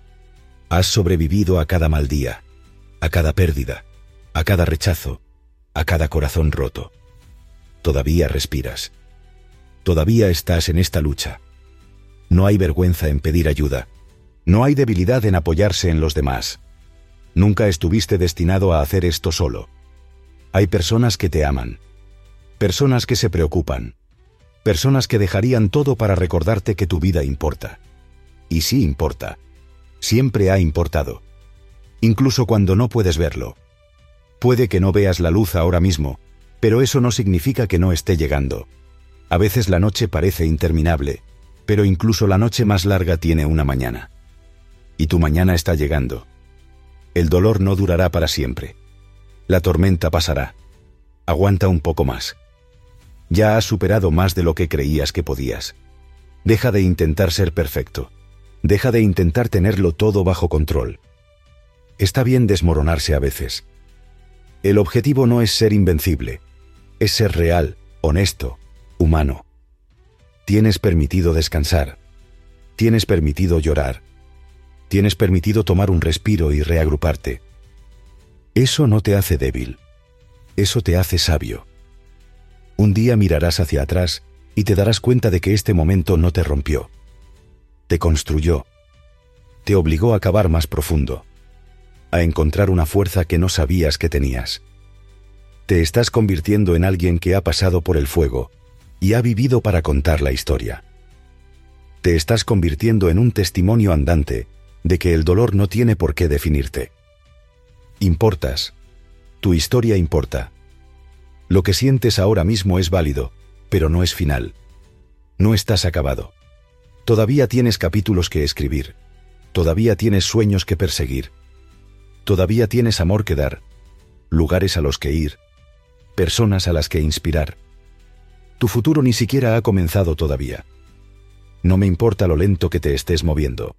Has sobrevivido a cada mal día, a cada pérdida, a cada rechazo, a cada corazón roto. Todavía respiras. Todavía estás en esta lucha. No hay vergüenza en pedir ayuda. No hay debilidad en apoyarse en los demás. Nunca estuviste destinado a hacer esto solo. Hay personas que te aman. Personas que se preocupan. Personas que dejarían todo para recordarte que tu vida importa. Y sí importa. Siempre ha importado. Incluso cuando no puedes verlo. Puede que no veas la luz ahora mismo, pero eso no significa que no esté llegando. A veces la noche parece interminable, pero incluso la noche más larga tiene una mañana. Y tu mañana está llegando. El dolor no durará para siempre. La tormenta pasará. Aguanta un poco más. Ya has superado más de lo que creías que podías. Deja de intentar ser perfecto. Deja de intentar tenerlo todo bajo control. Está bien desmoronarse a veces. El objetivo no es ser invencible. Es ser real, honesto, humano. Tienes permitido descansar. Tienes permitido llorar. Tienes permitido tomar un respiro y reagruparte. Eso no te hace débil. Eso te hace sabio. Un día mirarás hacia atrás y te darás cuenta de que este momento no te rompió. Te construyó. Te obligó a cavar más profundo. A encontrar una fuerza que no sabías que tenías. Te estás convirtiendo en alguien que ha pasado por el fuego y ha vivido para contar la historia. Te estás convirtiendo en un testimonio andante de que el dolor no tiene por qué definirte. Importas. Tu historia importa. Lo que sientes ahora mismo es válido, pero no es final. No estás acabado. Todavía tienes capítulos que escribir. Todavía tienes sueños que perseguir. Todavía tienes amor que dar, lugares a los que ir, personas a las que inspirar. Tu futuro ni siquiera ha comenzado todavía. No me importa lo lento que te estés moviendo.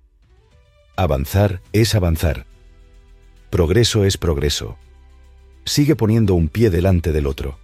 Avanzar es avanzar. Progreso es progreso. Sigue poniendo un pie delante del otro.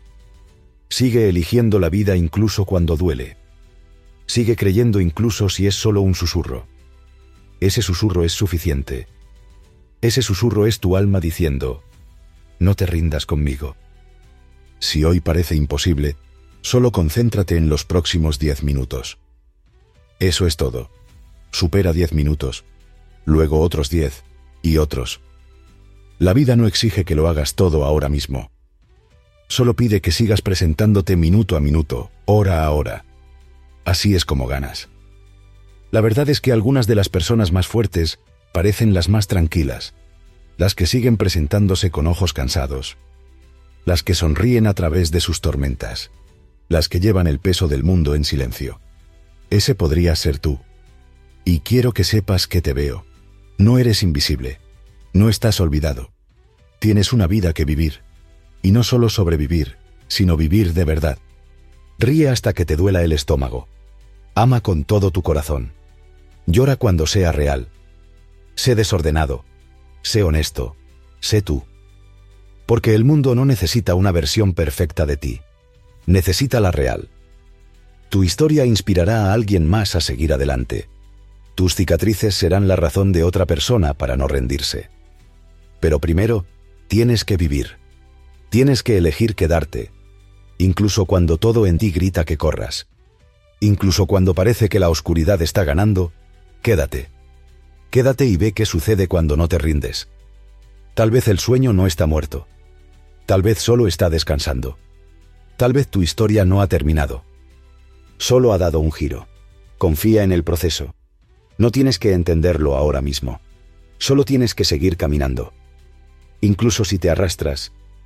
Sigue eligiendo la vida incluso cuando duele. Sigue creyendo incluso si es solo un susurro. Ese susurro es suficiente. Ese susurro es tu alma diciendo, no te rindas conmigo. Si hoy parece imposible, solo concéntrate en los próximos diez minutos. Eso es todo. Supera diez minutos, luego otros diez, y otros. La vida no exige que lo hagas todo ahora mismo. Solo pide que sigas presentándote minuto a minuto, hora a hora. Así es como ganas. La verdad es que algunas de las personas más fuertes parecen las más tranquilas, las que siguen presentándose con ojos cansados, las que sonríen a través de sus tormentas, las que llevan el peso del mundo en silencio. Ese podría ser tú. Y quiero que sepas que te veo. No eres invisible. No estás olvidado. Tienes una vida que vivir. Y no solo sobrevivir, sino vivir de verdad. Ríe hasta que te duela el estómago. Ama con todo tu corazón. Llora cuando sea real. Sé desordenado. Sé honesto. Sé tú. Porque el mundo no necesita una versión perfecta de ti. Necesita la real. Tu historia inspirará a alguien más a seguir adelante. Tus cicatrices serán la razón de otra persona para no rendirse. Pero primero, tienes que vivir. Tienes que elegir quedarte. Incluso cuando todo en ti grita que corras. Incluso cuando parece que la oscuridad está ganando, quédate. Quédate y ve qué sucede cuando no te rindes. Tal vez el sueño no está muerto. Tal vez solo está descansando. Tal vez tu historia no ha terminado. Solo ha dado un giro. Confía en el proceso. No tienes que entenderlo ahora mismo. Solo tienes que seguir caminando. Incluso si te arrastras,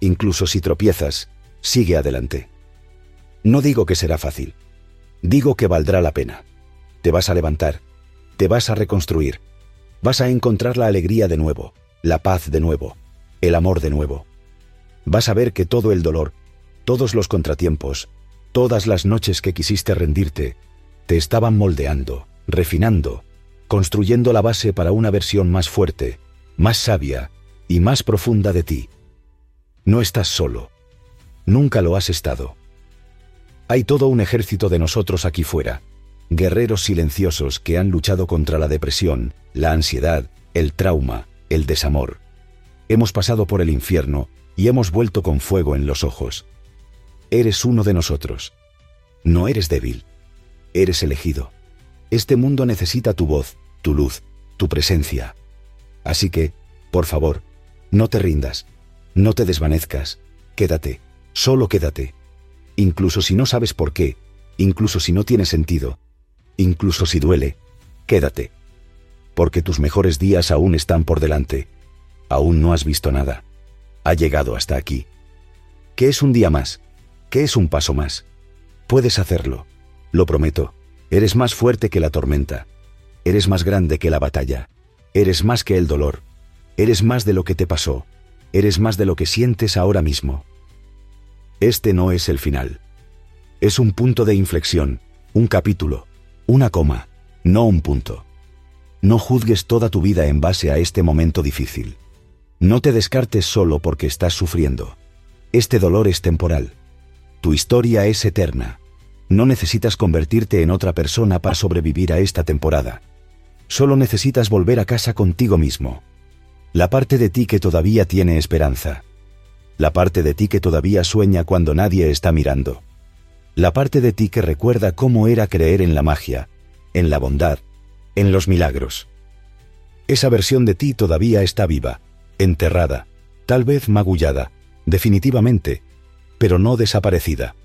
Incluso si tropiezas, sigue adelante. No digo que será fácil. Digo que valdrá la pena. Te vas a levantar. Te vas a reconstruir. Vas a encontrar la alegría de nuevo, la paz de nuevo, el amor de nuevo. Vas a ver que todo el dolor, todos los contratiempos, todas las noches que quisiste rendirte, te estaban moldeando, refinando, construyendo la base para una versión más fuerte, más sabia y más profunda de ti. No estás solo. Nunca lo has estado. Hay todo un ejército de nosotros aquí fuera, guerreros silenciosos que han luchado contra la depresión, la ansiedad, el trauma, el desamor. Hemos pasado por el infierno y hemos vuelto con fuego en los ojos. Eres uno de nosotros. No eres débil. Eres elegido. Este mundo necesita tu voz, tu luz, tu presencia. Así que, por favor, no te rindas, no te desvanezcas, quédate, solo quédate. Incluso si no sabes por qué, incluso si no tiene sentido, incluso si duele, quédate. Porque tus mejores días aún están por delante. Aún no has visto nada. Ha llegado hasta aquí. ¿Qué es un día más? ¿Qué es un paso más? Puedes hacerlo. Lo prometo. Eres más fuerte que la tormenta. Eres más grande que la batalla. Eres más que el dolor. Eres más de lo que te pasó. Eres más de lo que sientes ahora mismo. Este no es el final. Es un punto de inflexión, un capítulo, una coma, no un punto. No juzgues toda tu vida en base a este momento difícil. No te descartes solo porque estás sufriendo. Este dolor es temporal. Tu historia es eterna. No necesitas convertirte en otra persona para sobrevivir a esta temporada. Solo necesitas volver a casa contigo mismo. La parte de ti que todavía tiene esperanza. La parte de ti que todavía sueña cuando nadie está mirando. La parte de ti que recuerda cómo era creer en la magia, en la bondad, en los milagros. Esa versión de ti todavía está viva, enterrada, tal vez magullada, definitivamente, pero no desaparecida.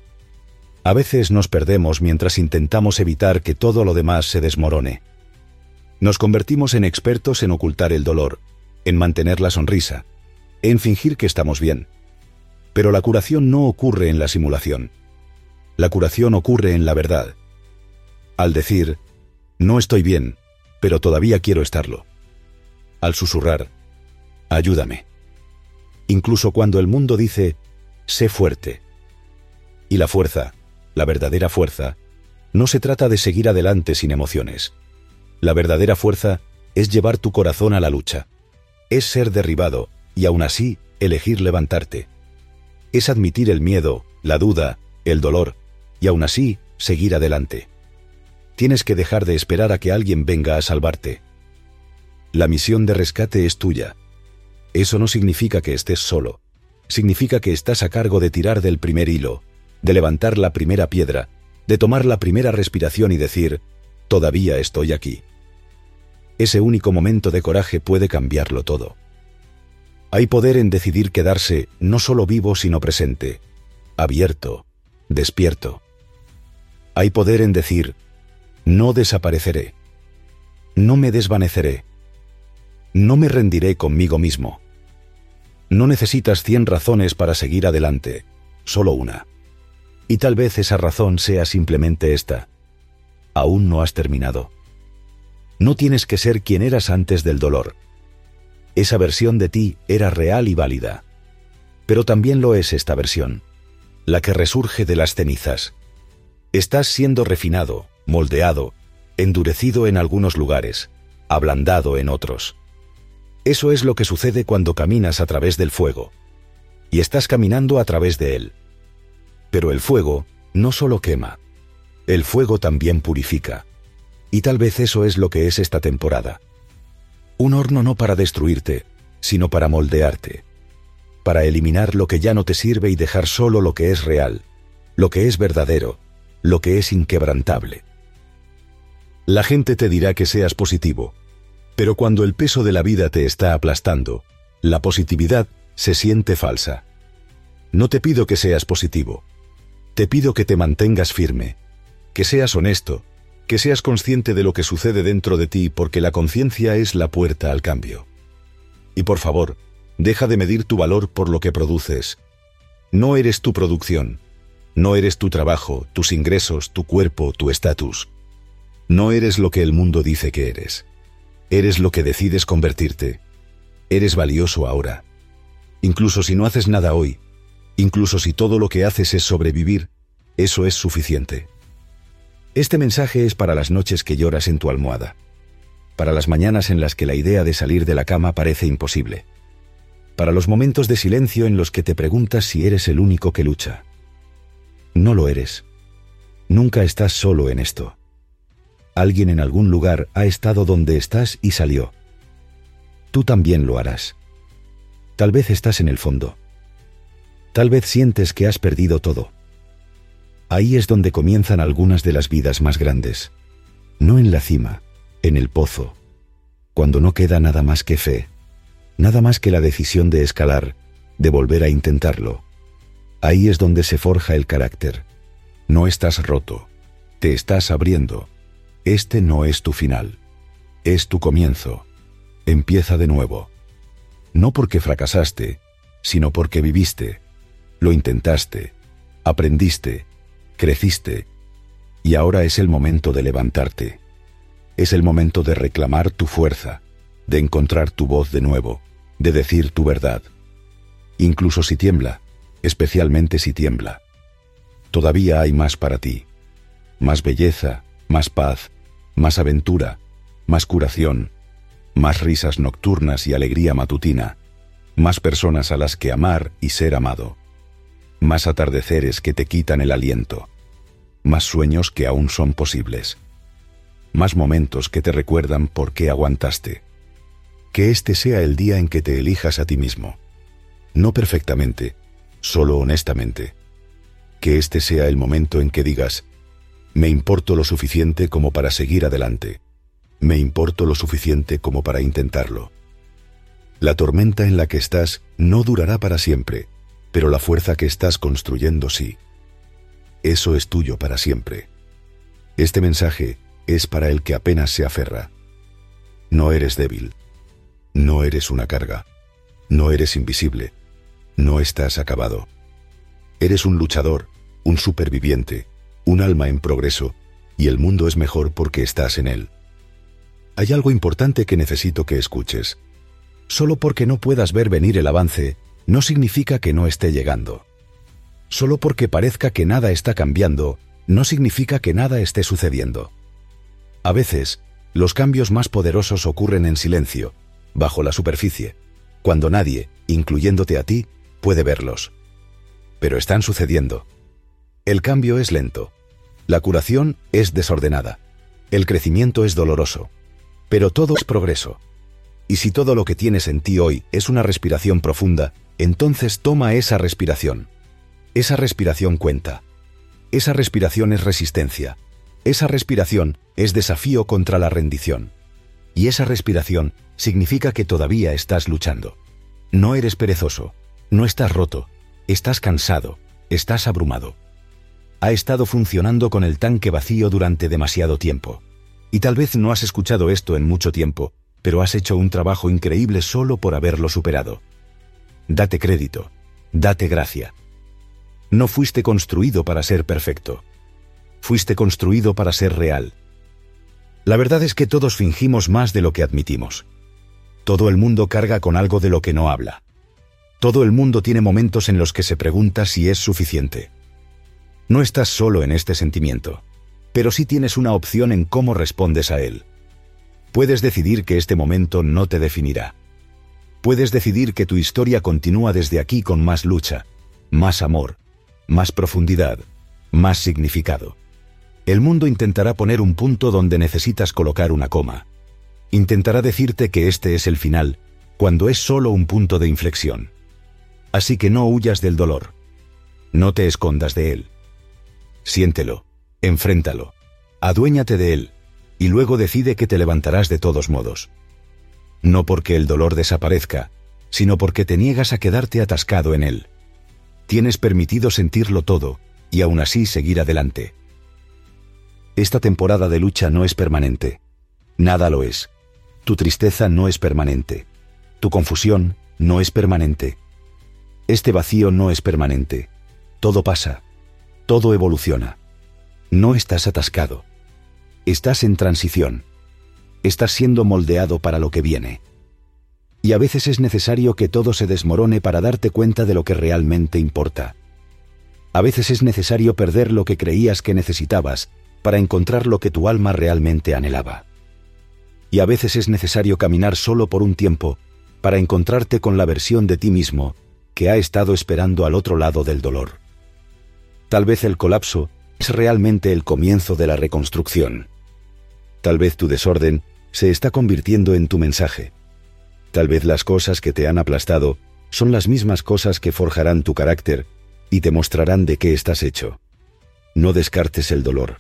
A veces nos perdemos mientras intentamos evitar que todo lo demás se desmorone. Nos convertimos en expertos en ocultar el dolor, en mantener la sonrisa, en fingir que estamos bien. Pero la curación no ocurre en la simulación. La curación ocurre en la verdad. Al decir, no estoy bien, pero todavía quiero estarlo. Al susurrar, ayúdame. Incluso cuando el mundo dice, sé fuerte. Y la fuerza, la verdadera fuerza, no se trata de seguir adelante sin emociones. La verdadera fuerza es llevar tu corazón a la lucha. Es ser derribado y aún así elegir levantarte. Es admitir el miedo, la duda, el dolor y aún así seguir adelante. Tienes que dejar de esperar a que alguien venga a salvarte. La misión de rescate es tuya. Eso no significa que estés solo. Significa que estás a cargo de tirar del primer hilo, de levantar la primera piedra, de tomar la primera respiración y decir, todavía estoy aquí. Ese único momento de coraje puede cambiarlo todo. Hay poder en decidir quedarse no solo vivo sino presente, abierto, despierto. Hay poder en decir, no desapareceré, no me desvaneceré, no me rendiré conmigo mismo. No necesitas cien razones para seguir adelante, solo una. Y tal vez esa razón sea simplemente esta. Aún no has terminado. No tienes que ser quien eras antes del dolor. Esa versión de ti era real y válida. Pero también lo es esta versión, la que resurge de las cenizas. Estás siendo refinado, moldeado, endurecido en algunos lugares, ablandado en otros. Eso es lo que sucede cuando caminas a través del fuego. Y estás caminando a través de él. Pero el fuego no solo quema. El fuego también purifica. Y tal vez eso es lo que es esta temporada. Un horno no para destruirte, sino para moldearte. Para eliminar lo que ya no te sirve y dejar solo lo que es real, lo que es verdadero, lo que es inquebrantable. La gente te dirá que seas positivo, pero cuando el peso de la vida te está aplastando, la positividad se siente falsa. No te pido que seas positivo. Te pido que te mantengas firme, que seas honesto, que seas consciente de lo que sucede dentro de ti porque la conciencia es la puerta al cambio. Y por favor, Deja de medir tu valor por lo que produces. No eres tu producción. No eres tu trabajo, tus ingresos, tu cuerpo, tu estatus. No eres lo que el mundo dice que eres. Eres lo que decides convertirte. Eres valioso ahora. Incluso si no haces nada hoy, incluso si todo lo que haces es sobrevivir, eso es suficiente. Este mensaje es para las noches que lloras en tu almohada, para las mañanas en las que la idea de salir de la cama parece imposible, para los momentos de silencio en los que te preguntas si eres el único que lucha. No lo eres. Nunca estás solo en esto. Alguien en algún lugar ha estado donde estás y salió. Tú también lo harás. Tal vez estás en el fondo. Tal vez sientes que has perdido todo. Ahí es donde comienzan algunas de las vidas más grandes. No en la cima, en el pozo, cuando no queda nada más que fe, nada más que la decisión de escalar, de volver a intentarlo. Ahí es donde se forja el carácter. No estás roto, te estás abriendo. Este no es tu final, es tu comienzo. Empieza de nuevo. No porque fracasaste, sino porque viviste, lo intentaste, aprendiste, creciste, y ahora es el momento de levantarte. Es el momento de reclamar tu fuerza, de encontrar tu voz de nuevo, de decir tu verdad. Incluso si tiembla, especialmente si tiembla. Todavía hay más para ti. Más belleza, más paz, más aventura, más curación, más risas nocturnas y alegría matutina, más personas a las que amar y ser amado, más atardeceres que te quitan el aliento, más sueños que aún son posibles, más momentos que te recuerdan por qué aguantaste. Que este sea el día en que te elijas a ti mismo. No perfectamente, solo honestamente. Que este sea el momento en que digas, me importo lo suficiente como para seguir adelante. Me importo lo suficiente como para intentarlo. La tormenta en la que estás no durará para siempre, pero la fuerza que estás construyendo sí. Eso es tuyo para siempre. Este mensaje es para el que apenas se aferra. No eres débil. No eres una carga. No eres invisible. No estás acabado. Eres un luchador, un superviviente, un alma en progreso, y el mundo es mejor porque estás en él. Hay algo importante que necesito que escuches. Solo porque no puedas ver venir el avance, no significa que no esté llegando. Solo porque parezca que nada está cambiando, no significa que nada esté sucediendo. A veces, los cambios más poderosos ocurren en silencio, bajo la superficie, cuando nadie, incluyéndote a ti, puede verlos. Pero están sucediendo. El cambio es lento. La curación es desordenada. El crecimiento es doloroso. Pero todo es progreso. Y si todo lo que tienes en ti hoy es una respiración profunda, entonces toma esa respiración. Esa respiración cuenta. Esa respiración es resistencia. Esa respiración es desafío contra la rendición. Y esa respiración significa que todavía estás luchando. No eres perezoso. No estás roto. Estás cansado. Estás abrumado. Ha estado funcionando con el tanque vacío durante demasiado tiempo. Y tal vez no has escuchado esto en mucho tiempo, pero has hecho un trabajo increíble solo por haberlo superado. Date crédito. Date gracia. No fuiste construido para ser perfecto. Fuiste construido para ser real. La verdad es que todos fingimos más de lo que admitimos. Todo el mundo carga con algo de lo que no habla. Todo el mundo tiene momentos en los que se pregunta si es suficiente. No estás solo en este sentimiento, pero sí tienes una opción en cómo respondes a él. Puedes decidir que este momento no te definirá. Puedes decidir que tu historia continúa desde aquí con más lucha, más amor, más profundidad, más significado. El mundo intentará poner un punto donde necesitas colocar una coma. Intentará decirte que este es el final, cuando es solo un punto de inflexión. Así que no huyas del dolor. No te escondas de él. Siéntelo, enfréntalo, aduéñate de él, y luego decide que te levantarás de todos modos. No porque el dolor desaparezca, sino porque te niegas a quedarte atascado en él. Tienes permitido sentirlo todo, y aún así seguir adelante. Esta temporada de lucha no es permanente. Nada lo es. Tu tristeza no es permanente. Tu confusión, no es permanente. Este vacío no es permanente. Todo pasa. Todo evoluciona. No estás atascado. Estás en transición. Estás siendo moldeado para lo que viene. Y a veces es necesario que todo se desmorone para darte cuenta de lo que realmente importa. A veces es necesario perder lo que creías que necesitabas para encontrar lo que tu alma realmente anhelaba. Y a veces es necesario caminar solo por un tiempo para encontrarte con la versión de ti mismo que ha estado esperando al otro lado del dolor. Tal vez el colapso es realmente el comienzo de la reconstrucción. Tal vez tu desorden se está convirtiendo en tu mensaje. Tal vez las cosas que te han aplastado son las mismas cosas que forjarán tu carácter y te mostrarán de qué estás hecho. No descartes el dolor.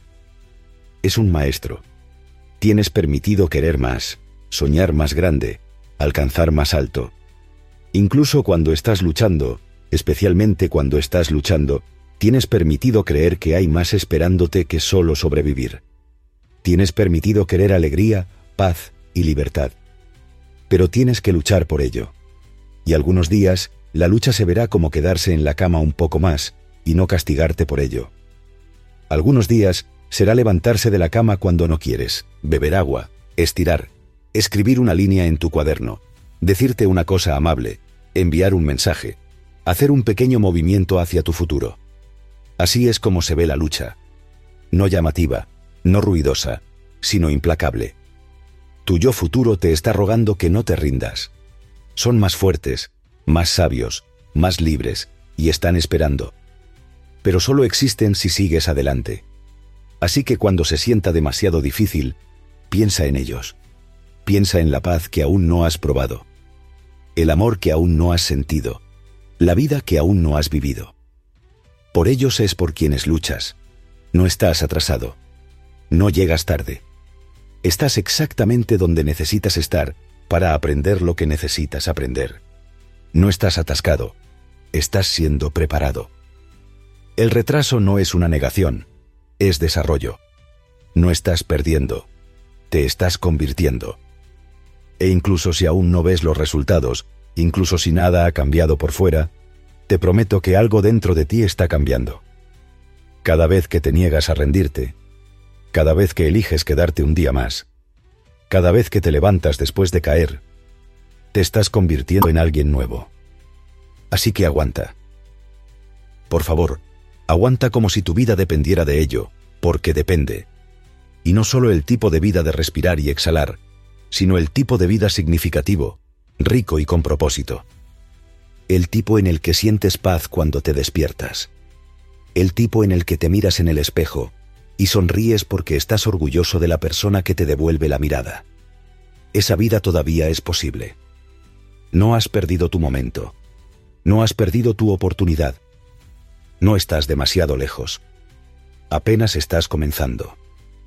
Es un maestro. Tienes permitido querer más, soñar más grande, alcanzar más alto. Incluso cuando estás luchando, especialmente cuando estás luchando, tienes permitido creer que hay más esperándote que solo sobrevivir. Tienes permitido querer alegría, paz y libertad. Pero tienes que luchar por ello. Y algunos días, la lucha se verá como quedarse en la cama un poco más y no castigarte por ello. Algunos días será levantarse de la cama cuando no quieres, beber agua, estirar, escribir una línea en tu cuaderno, decirte una cosa amable, enviar un mensaje, hacer un pequeño movimiento hacia tu futuro. Así es como se ve la lucha. No llamativa, no ruidosa, sino implacable. Tu yo futuro te está rogando que no te rindas. Son más fuertes, más sabios, más libres, y están esperando. Pero solo existen si sigues adelante. Así que cuando se sienta demasiado difícil, piensa en ellos. Piensa en la paz que aún no has probado, el amor que aún no has sentido, la vida que aún no has vivido. Por ellos es por quienes luchas. No estás atrasado. No llegas tarde. Estás exactamente donde necesitas estar para aprender lo que necesitas aprender. No estás atascado. Estás siendo preparado. El retraso no es una negación, es desarrollo. No estás perdiendo. Te estás convirtiendo. E incluso si aún no ves los resultados, incluso si nada ha cambiado por fuera, te prometo que algo dentro de ti está cambiando. Cada vez que te niegas a rendirte, cada vez que eliges quedarte un día más, cada vez que te levantas después de caer, te estás convirtiendo en alguien nuevo. Así que aguanta. Por favor, aguanta como si tu vida dependiera de ello, porque depende. Y no solo el tipo de vida de respirar y exhalar, sino el tipo de vida significativo, rico y con propósito. El tipo en el que sientes paz cuando te despiertas. El tipo en el que te miras en el espejo y sonríes porque estás orgulloso de la persona que te devuelve la mirada. Esa vida todavía es posible. No has perdido tu momento. No has perdido tu oportunidad. No estás demasiado lejos. Apenas estás comenzando.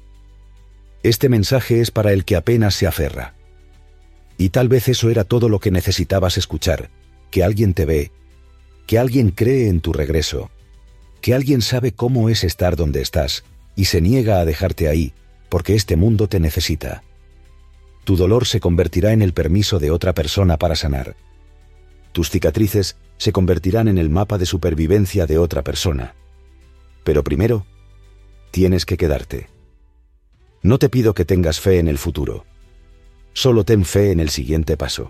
Este mensaje es para el que apenas se aferra. Y tal vez eso era todo lo que necesitabas escuchar, que alguien te ve, que alguien cree en tu regreso, que alguien sabe cómo es estar donde estás y se niega a dejarte ahí, porque este mundo te necesita. Tu dolor se convertirá en el permiso de otra persona para sanar. Tus cicatrices se convertirán en el mapa de supervivencia de otra persona. Pero primero, tienes que quedarte. No te pido que tengas fe en el futuro. Solo ten fe en el siguiente paso.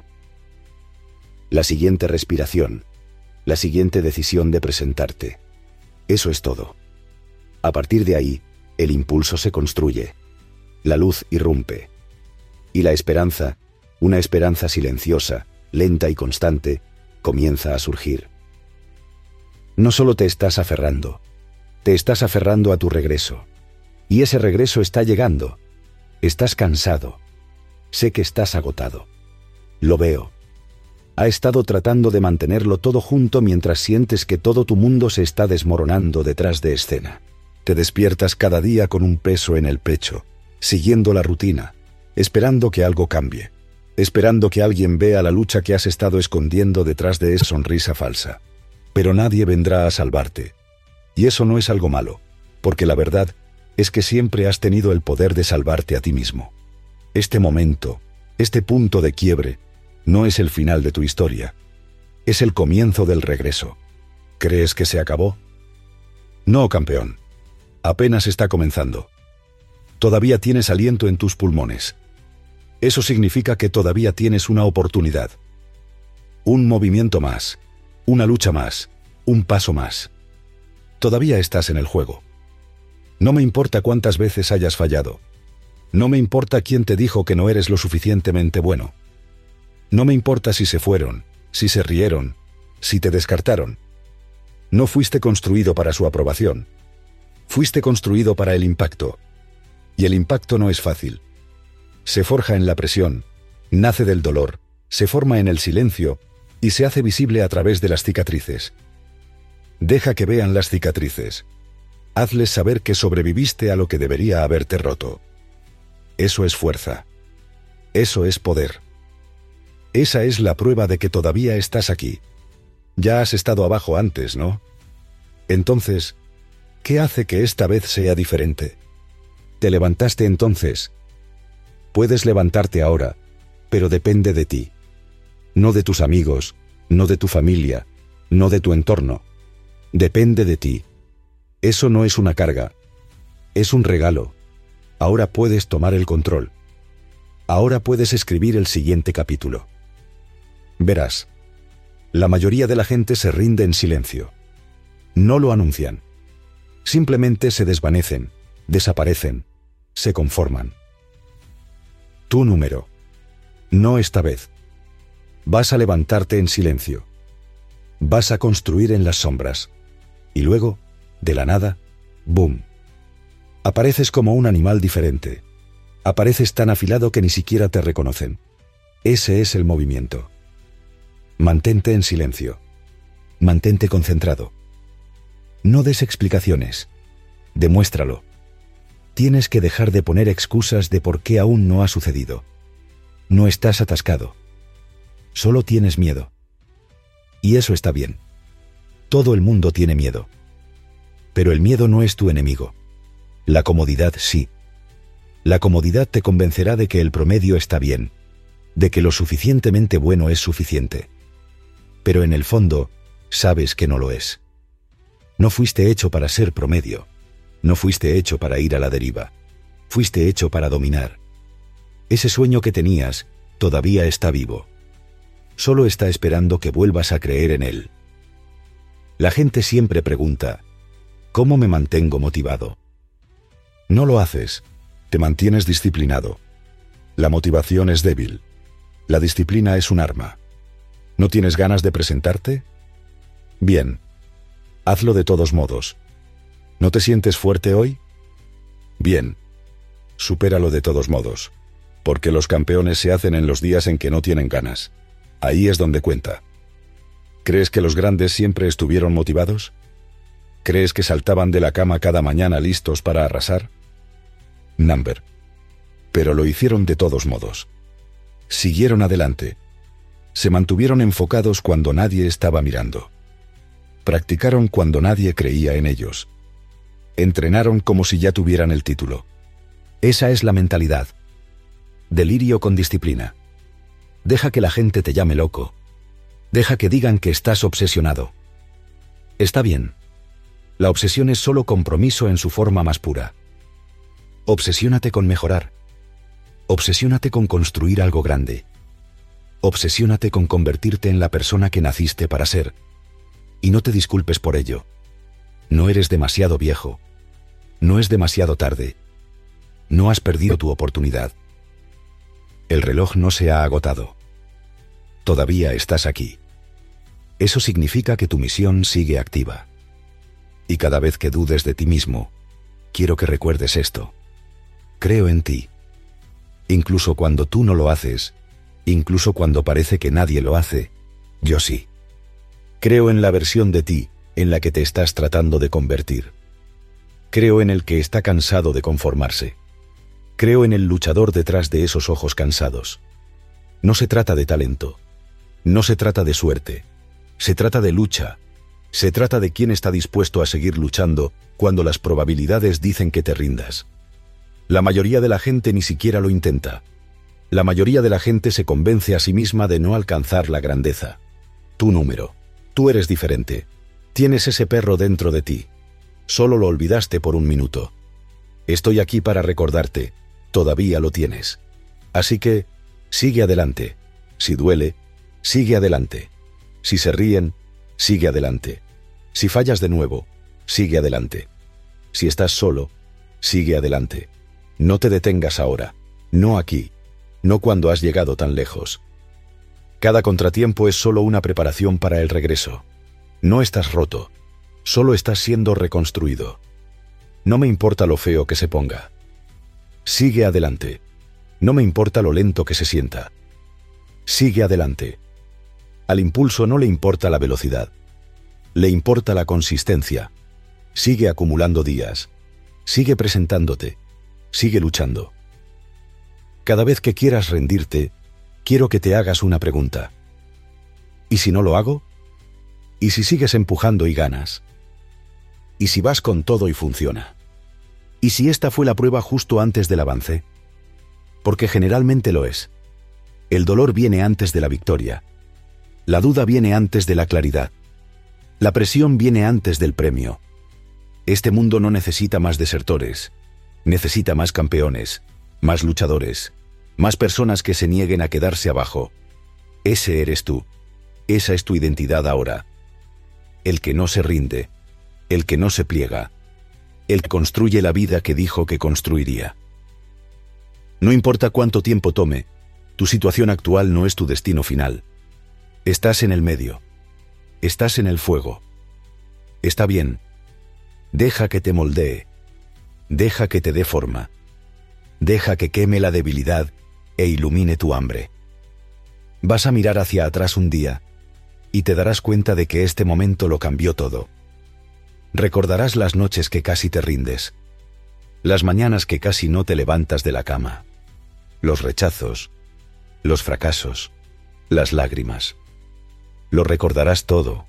La siguiente respiración. La siguiente decisión de presentarte. Eso es todo. A partir de ahí, el impulso se construye. La luz irrumpe. Y la esperanza, una esperanza silenciosa, lenta y constante, comienza a surgir. No solo te estás aferrando, te estás aferrando a tu regreso. Y ese regreso está llegando. Estás cansado. Sé que estás agotado. Lo veo. Ha estado tratando de mantenerlo todo junto mientras sientes que todo tu mundo se está desmoronando detrás de escena. Te despiertas cada día con un peso en el pecho, siguiendo la rutina, esperando que algo cambie, esperando que alguien vea la lucha que has estado escondiendo detrás de esa sonrisa falsa. Pero nadie vendrá a salvarte. Y eso no es algo malo, porque la verdad es que siempre has tenido el poder de salvarte a ti mismo. Este momento, este punto de quiebre, no es el final de tu historia, Es el comienzo del regreso. ¿Crees que se acabó? No, campeón. Apenas está comenzando. Todavía tienes aliento en tus pulmones. Eso significa que todavía tienes una oportunidad. Un movimiento más, una lucha más, un paso más. Todavía estás en el juego. No me importa cuántas veces hayas fallado. No me importa quién te dijo que no eres lo suficientemente bueno. No me importa si se fueron, si se rieron, si te descartaron. No fuiste construido para su aprobación. Fuiste construido para el impacto. Y el impacto no es fácil. Se forja en la presión, nace del dolor, se forma en el silencio y se hace visible a través de las cicatrices. Deja que vean las cicatrices. Hazles saber que sobreviviste a lo que debería haberte roto. Eso es fuerza. Eso es poder. Esa es la prueba de que todavía estás aquí. Ya has estado abajo antes, ¿no? Entonces, ¿qué hace que esta vez sea diferente? Te levantaste entonces. Puedes levantarte ahora, pero depende de ti. No de tus amigos, no de tu familia, no de tu entorno. Depende de ti. Eso no es una carga. Es un regalo. Ahora puedes tomar el control. Ahora puedes escribir el siguiente capítulo. Verás. La mayoría de la gente se rinde en silencio. No lo anuncian. Simplemente se desvanecen, desaparecen, se conforman. Tu número. No esta vez. Vas a levantarte en silencio. Vas a construir en las sombras. Y luego, de la nada, ¡boom! Apareces como un animal diferente. Apareces tan afilado que ni siquiera te reconocen. Ese es el movimiento. Mantente en silencio. Mantente concentrado. No des explicaciones. Demuéstralo. Tienes que dejar de poner excusas de por qué aún no ha sucedido. No estás atascado. Solo tienes miedo. Y eso está bien. Todo el mundo tiene miedo. Pero el miedo no es tu enemigo. La comodidad sí. La comodidad te convencerá de que el promedio está bien, de que lo suficientemente bueno es suficiente. Pero en el fondo, sabes que no lo es. No fuiste hecho para ser promedio. No fuiste hecho para ir a la deriva. Fuiste hecho para dominar. Ese sueño que tenías todavía está vivo. Solo está esperando que vuelvas a creer en él. La gente siempre pregunta, ¿cómo me mantengo motivado? No lo haces, te mantienes disciplinado. La motivación es débil. La disciplina es un arma. ¿No tienes ganas de presentarte? Bien. Hazlo de todos modos. ¿No te sientes fuerte hoy? Bien. Supéralo de todos modos. Porque los campeones se hacen en los días en que no tienen ganas. Ahí es donde cuenta. ¿Crees que los grandes siempre estuvieron motivados? ¿Crees que saltaban de la cama cada mañana listos para arrasar? Number. Pero lo hicieron de todos modos. Siguieron adelante. Se mantuvieron enfocados cuando nadie estaba mirando. Practicaron cuando nadie creía en ellos. Entrenaron como si ya tuvieran el título. Esa es la mentalidad. Delirio con disciplina. Deja que la gente te llame loco. Deja que digan que estás obsesionado. Está bien. La obsesión es solo compromiso en su forma más pura. Obsesiónate con mejorar. Obsesiónate con construir algo grande. Obsesiónate con convertirte en la persona que naciste para ser. Y no te disculpes por ello. No eres demasiado viejo. No es demasiado tarde. No has perdido tu oportunidad. El reloj no se ha agotado. Todavía estás aquí. Eso significa que tu misión sigue activa. Y cada vez que dudes de ti mismo, quiero que recuerdes esto. Creo en ti. Incluso cuando tú no lo haces, incluso cuando parece que nadie lo hace, yo sí. Creo en la versión de ti en la que te estás tratando de convertir. Creo en el que está cansado de conformarse. Creo en el luchador detrás de esos ojos cansados. No se trata de talento. No se trata de suerte. Se trata de lucha. Se trata de quién está dispuesto a seguir luchando cuando las probabilidades dicen que te rindas. La mayoría de la gente ni siquiera lo intenta. La mayoría de la gente se convence a sí misma de no alcanzar la grandeza. Tu número. Tú eres diferente. Tienes ese perro dentro de ti. Solo lo olvidaste por un minuto. Estoy aquí para recordarte. Todavía lo tienes. Así que, sigue adelante. Si duele, sigue adelante. Si se ríen, sigue adelante. Si fallas de nuevo, sigue adelante. Si estás solo, sigue adelante. No te detengas ahora. No aquí. No cuando has llegado tan lejos. Cada contratiempo es solo una preparación para el regreso. No estás roto. Solo estás siendo reconstruido. No me importa lo feo que se ponga. Sigue adelante. No me importa lo lento que se sienta. Sigue adelante. Al impulso no le importa la velocidad. Le importa la consistencia. Sigue acumulando días. Sigue presentándote. Sigue luchando. Cada vez que quieras rendirte, quiero que te hagas una pregunta. ¿Y si no lo hago? ¿Y si sigues empujando y ganas? ¿Y si vas con todo y funciona? ¿Y si esta fue la prueba justo antes del avance? Porque generalmente lo es. El dolor viene antes de la victoria. La duda viene antes de la claridad. La presión viene antes del premio. Este mundo no necesita más desertores. Necesita más campeones, más luchadores, más personas que se nieguen a quedarse abajo. Ese eres tú. Esa es tu identidad ahora. El que no se rinde. El que no se pliega. El que construye la vida que dijo que construiría. No importa cuánto tiempo tome, tu situación actual no es tu destino final. Estás en el medio. Estás en el fuego. Está bien. Deja que te moldee. Deja que te dé forma. Deja que queme la debilidad e ilumine tu hambre. Vas a mirar hacia atrás un día y te darás cuenta de que este momento lo cambió todo. Recordarás las noches que casi te rindes, las mañanas que casi no te levantas de la cama, los rechazos, los fracasos, las lágrimas. Lo recordarás todo.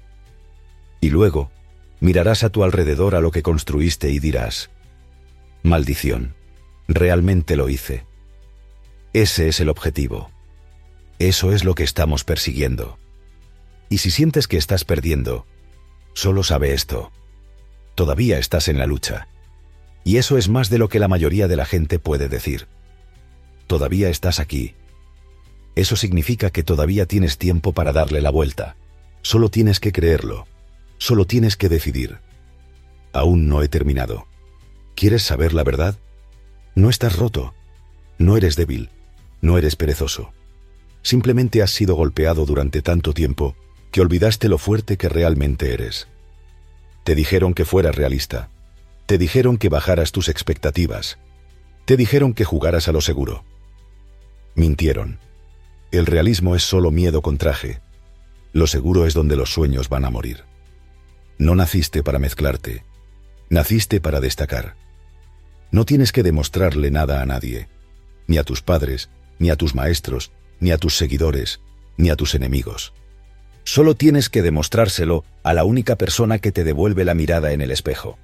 Y luego, mirarás a tu alrededor a lo que construiste y dirás: maldición, realmente lo hice. Ese es el objetivo. Eso es lo que estamos persiguiendo. Y si sientes que estás perdiendo, solo sabe esto: todavía estás en la lucha. Y eso es más de lo que la mayoría de la gente puede decir. Todavía estás aquí. Eso significa que todavía tienes tiempo para darle la vuelta. Solo tienes que creerlo. Solo tienes que decidir. Aún no he terminado. ¿Quieres saber la verdad? No estás roto. No eres débil. No eres perezoso. Simplemente has sido golpeado durante tanto tiempo que olvidaste lo fuerte que realmente eres. Te dijeron que fueras realista. Te dijeron que bajaras tus expectativas. Te dijeron que jugaras a lo seguro. Mintieron. El realismo es solo miedo con traje. Lo seguro es donde los sueños van a morir. No naciste para mezclarte. Naciste para destacar. No tienes que demostrarle nada a nadie. Ni a tus padres, ni a tus maestros, ni a tus seguidores, ni a tus enemigos. Solo tienes que demostrárselo a la única persona que te devuelve la mirada en el espejo.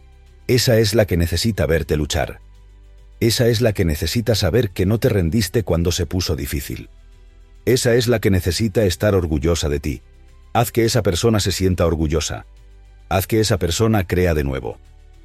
Esa es la que necesita verte luchar. Esa es la que necesita saber que no te rendiste cuando se puso difícil. Esa es la que necesita estar orgullosa de ti. Haz que esa persona se sienta orgullosa. Haz que esa persona crea de nuevo.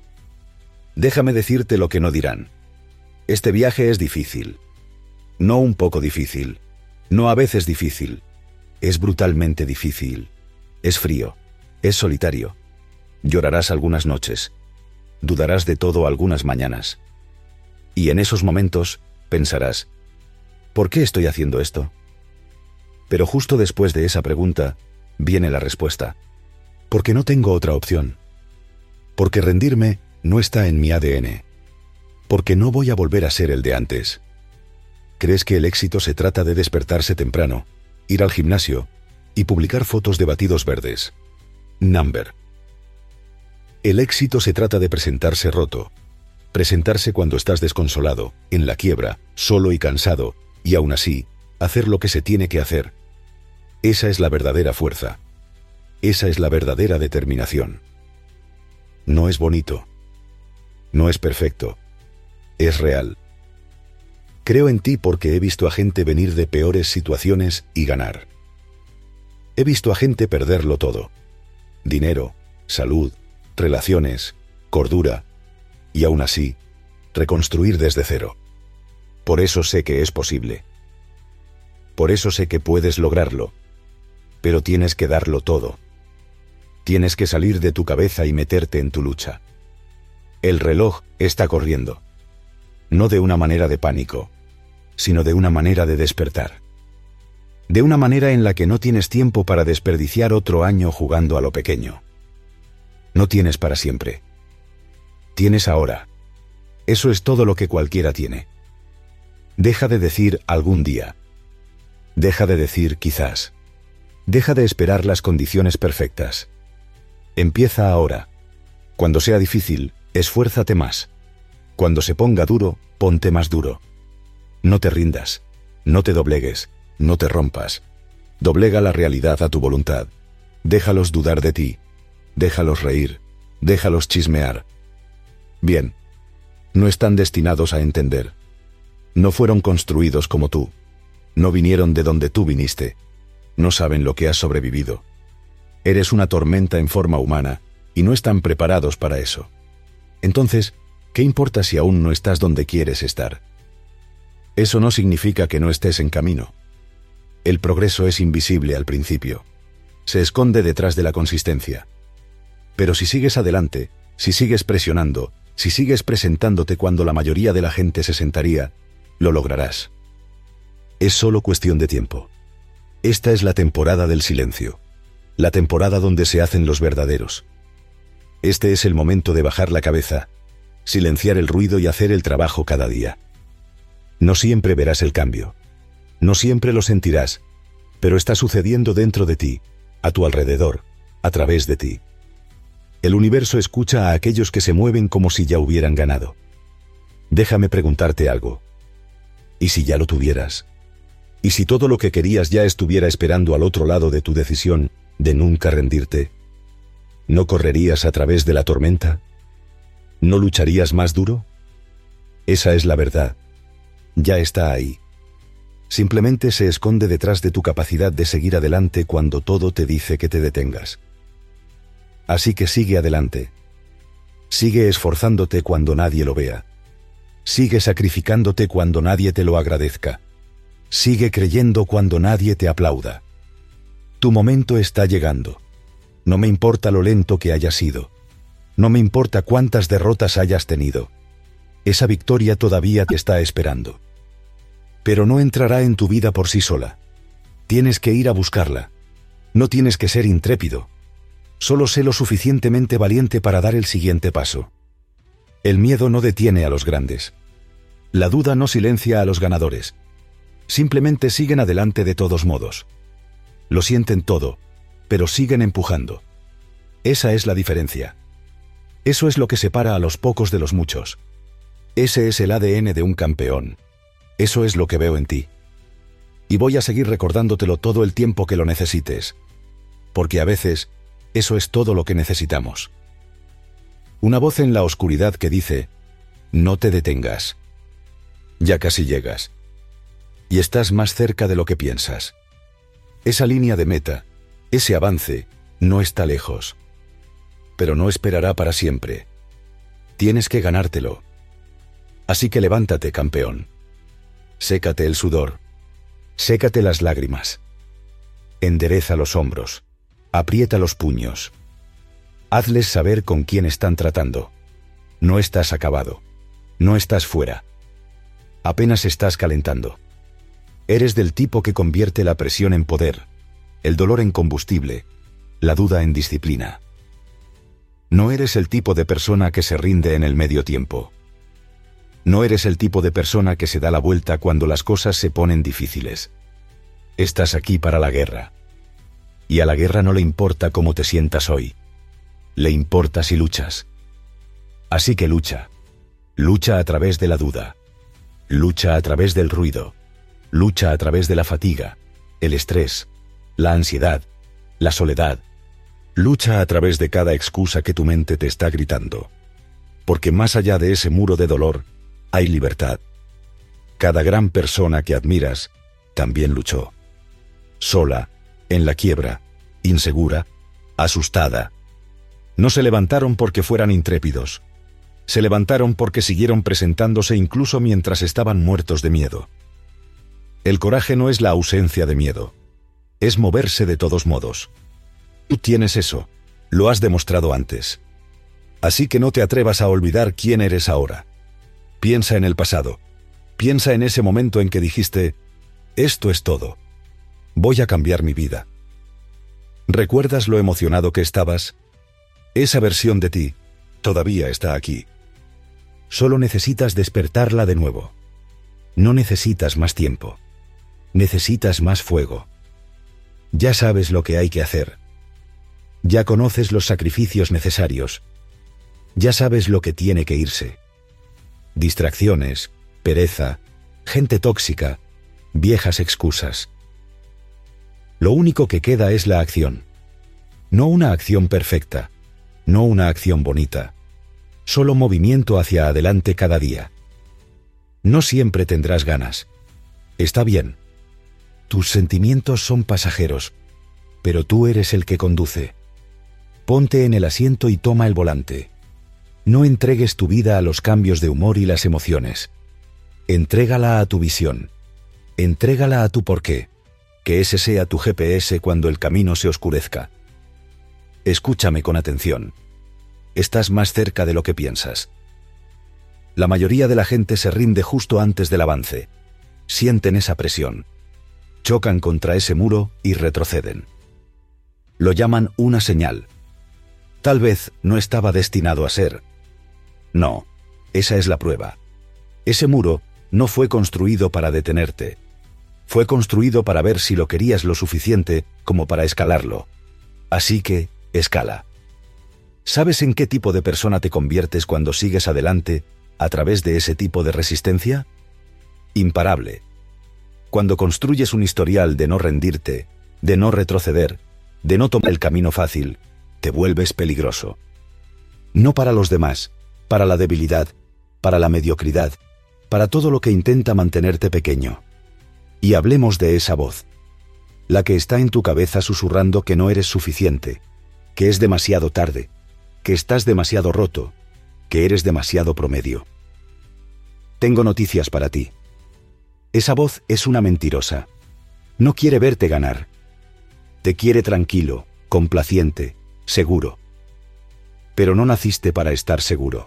Déjame decirte lo que no dirán. Este viaje es difícil. No un poco difícil. No a veces difícil. Es brutalmente difícil. Es frío. Es solitario. Llorarás algunas noches. Dudarás de todo algunas mañanas. Y en esos momentos pensarás: ¿por qué estoy haciendo esto? Pero justo después de esa pregunta viene la respuesta: porque no tengo otra opción. Porque rendirme no está en mi A D N. Porque no voy a volver a ser el de antes. ¿Crees que el éxito se trata de despertarse temprano, ir al gimnasio y publicar fotos de batidos verdes? Number. El éxito se trata de presentarse roto. Presentarse cuando estás desconsolado, en la quiebra, solo y cansado, y aún así, hacer lo que se tiene que hacer. Esa es la verdadera fuerza. Esa es la verdadera determinación. No es bonito. No es perfecto. Es real. Creo en ti porque he visto a gente venir de peores situaciones y ganar. He visto a gente perderlo todo. Dinero, salud, relaciones, cordura, y aún así, reconstruir desde cero. Por eso sé que es posible. Por eso sé que puedes lograrlo. Pero tienes que darlo todo. Tienes que salir de tu cabeza y meterte en tu lucha. El reloj está corriendo. No de una manera de pánico, sino de una manera de despertar. De una manera en la que no tienes tiempo para desperdiciar otro año jugando a lo pequeño. No tienes para siempre. Tienes ahora. Eso es todo lo que cualquiera tiene. Deja de decir algún día. Deja de decir quizás. Deja de esperar las condiciones perfectas. Empieza ahora. Cuando sea difícil, esfuérzate más. Cuando se ponga duro, ponte más duro. No te rindas. No te doblegues. No te rompas. Doblega la realidad a tu voluntad. Déjalos dudar de ti. Déjalos reír. Déjalos chismear. Bien. No están destinados a entender. No fueron construidos como tú. No vinieron de donde tú viniste. No saben lo que has sobrevivido. Eres una tormenta en forma humana, y no están preparados para eso. Entonces, ¿qué importa si aún no estás donde quieres estar? Eso no significa que no estés en camino. El progreso es invisible al principio. Se esconde detrás de la consistencia. Pero si sigues adelante, si sigues presionando, si sigues presentándote cuando la mayoría de la gente se sentaría, lo lograrás. Es solo cuestión de tiempo. Esta es la temporada del silencio. La temporada donde se hacen los verdaderos. Este es el momento de bajar la cabeza, silenciar el ruido y hacer el trabajo cada día. No siempre verás el cambio. No siempre lo sentirás, pero está sucediendo dentro de ti, a tu alrededor, a través de ti. El universo escucha a aquellos que se mueven como si ya hubieran ganado. Déjame preguntarte algo. ¿Y si ya lo tuvieras? ¿Y si todo lo que querías ya estuviera esperando al otro lado de tu decisión de nunca rendirte? ¿No correrías a través de la tormenta? ¿No lucharías más duro? Esa es la verdad. Ya está ahí. Simplemente se esconde detrás de tu capacidad de seguir adelante cuando todo te dice que te detengas. Así que sigue adelante. Sigue esforzándote cuando nadie lo vea. Sigue sacrificándote cuando nadie te lo agradezca. Sigue creyendo cuando nadie te aplauda. Tu momento está llegando. No me importa lo lento que hayas sido. No me importa cuántas derrotas hayas tenido. Esa victoria todavía te está esperando. Pero no entrará en tu vida por sí sola. Tienes que ir a buscarla. No tienes que ser intrépido. Solo sé lo suficientemente valiente para dar el siguiente paso. El miedo no detiene a los grandes. La duda no silencia a los ganadores. Simplemente siguen adelante de todos modos. Lo sienten todo, pero siguen empujando. Esa es la diferencia. Eso es lo que separa a los pocos de los muchos. Ese es el A D N de un campeón. Eso es lo que veo en ti. Y voy a seguir recordándotelo todo el tiempo que lo necesites. Porque a veces, eso es todo lo que necesitamos. Una voz en la oscuridad que dice, no te detengas. Ya casi llegas. Y estás más cerca de lo que piensas. Esa línea de meta, ese avance, no está lejos. Pero no esperará para siempre. Tienes que ganártelo. Así que levántate, campeón. Sécate el sudor. Sécate las lágrimas. Endereza los hombros. Aprieta los puños. Hazles saber con quién están tratando. No estás acabado. No estás fuera. Apenas estás calentando. Eres del tipo que convierte la presión en poder, el dolor en combustible, la duda en disciplina. No eres el tipo de persona que se rinde en el medio tiempo. No eres el tipo de persona que se da la vuelta cuando las cosas se ponen difíciles. Estás aquí para la guerra. Y a la guerra no le importa cómo te sientas hoy. Le importa si luchas. Así que lucha. Lucha a través de la duda. Lucha a través del ruido. Lucha a través de la fatiga, el estrés, la ansiedad, la soledad. Lucha a través de cada excusa que tu mente te está gritando. Porque más allá de ese muro de dolor, hay libertad. Cada gran persona que admiras también luchó. Sola, en la quiebra, insegura, asustada. No se levantaron porque fueran intrépidos. Se levantaron porque siguieron presentándose incluso mientras estaban muertos de miedo. El coraje no es la ausencia de miedo. Es moverse de todos modos. Tú tienes eso. Lo has demostrado antes. Así que no te atrevas a olvidar quién eres ahora. Piensa en el pasado. Piensa en ese momento en que dijiste, esto es todo. Voy a cambiar mi vida. ¿Recuerdas lo emocionado que estabas? Esa versión de ti todavía está aquí. Solo necesitas despertarla de nuevo. No necesitas más tiempo. Necesitas más fuego. Ya sabes lo que hay que hacer. Ya conoces los sacrificios necesarios. Ya sabes lo que tiene que irse. Distracciones, pereza, gente tóxica, viejas excusas. Lo único que queda es la acción. No una acción perfecta, no una acción bonita. Solo movimiento hacia adelante cada día. No siempre tendrás ganas. Está bien. Tus sentimientos son pasajeros, pero tú eres el que conduce. Ponte en el asiento y toma el volante. No entregues tu vida a los cambios de humor y las emociones. Entrégala a tu visión. Entrégala a tu porqué. Que ese sea tu G P S cuando el camino se oscurezca. Escúchame con atención. Estás más cerca de lo que piensas. La mayoría de la gente se rinde justo antes del avance. Sienten esa presión. Chocan contra ese muro y retroceden. Lo llaman una señal. Tal vez no estaba destinado a ser. No, esa es la prueba. Ese muro no fue construido para detenerte. Fue construido para ver si lo querías lo suficiente como para escalarlo. Así que, escala. ¿Sabes en qué tipo de persona te conviertes cuando sigues adelante a través de ese tipo de resistencia? Imparable. Cuando construyes un historial de no rendirte, de no retroceder, de no tomar el camino fácil, te vuelves peligroso. No para los demás, para la debilidad, para la mediocridad, para todo lo que intenta mantenerte pequeño. Y hablemos de esa voz. La que está en tu cabeza susurrando que no eres suficiente, que es demasiado tarde, que estás demasiado roto, que eres demasiado promedio. Tengo noticias para ti. Esa voz es una mentirosa. No quiere verte ganar. Te quiere tranquilo, complaciente, seguro. Pero no naciste para estar seguro.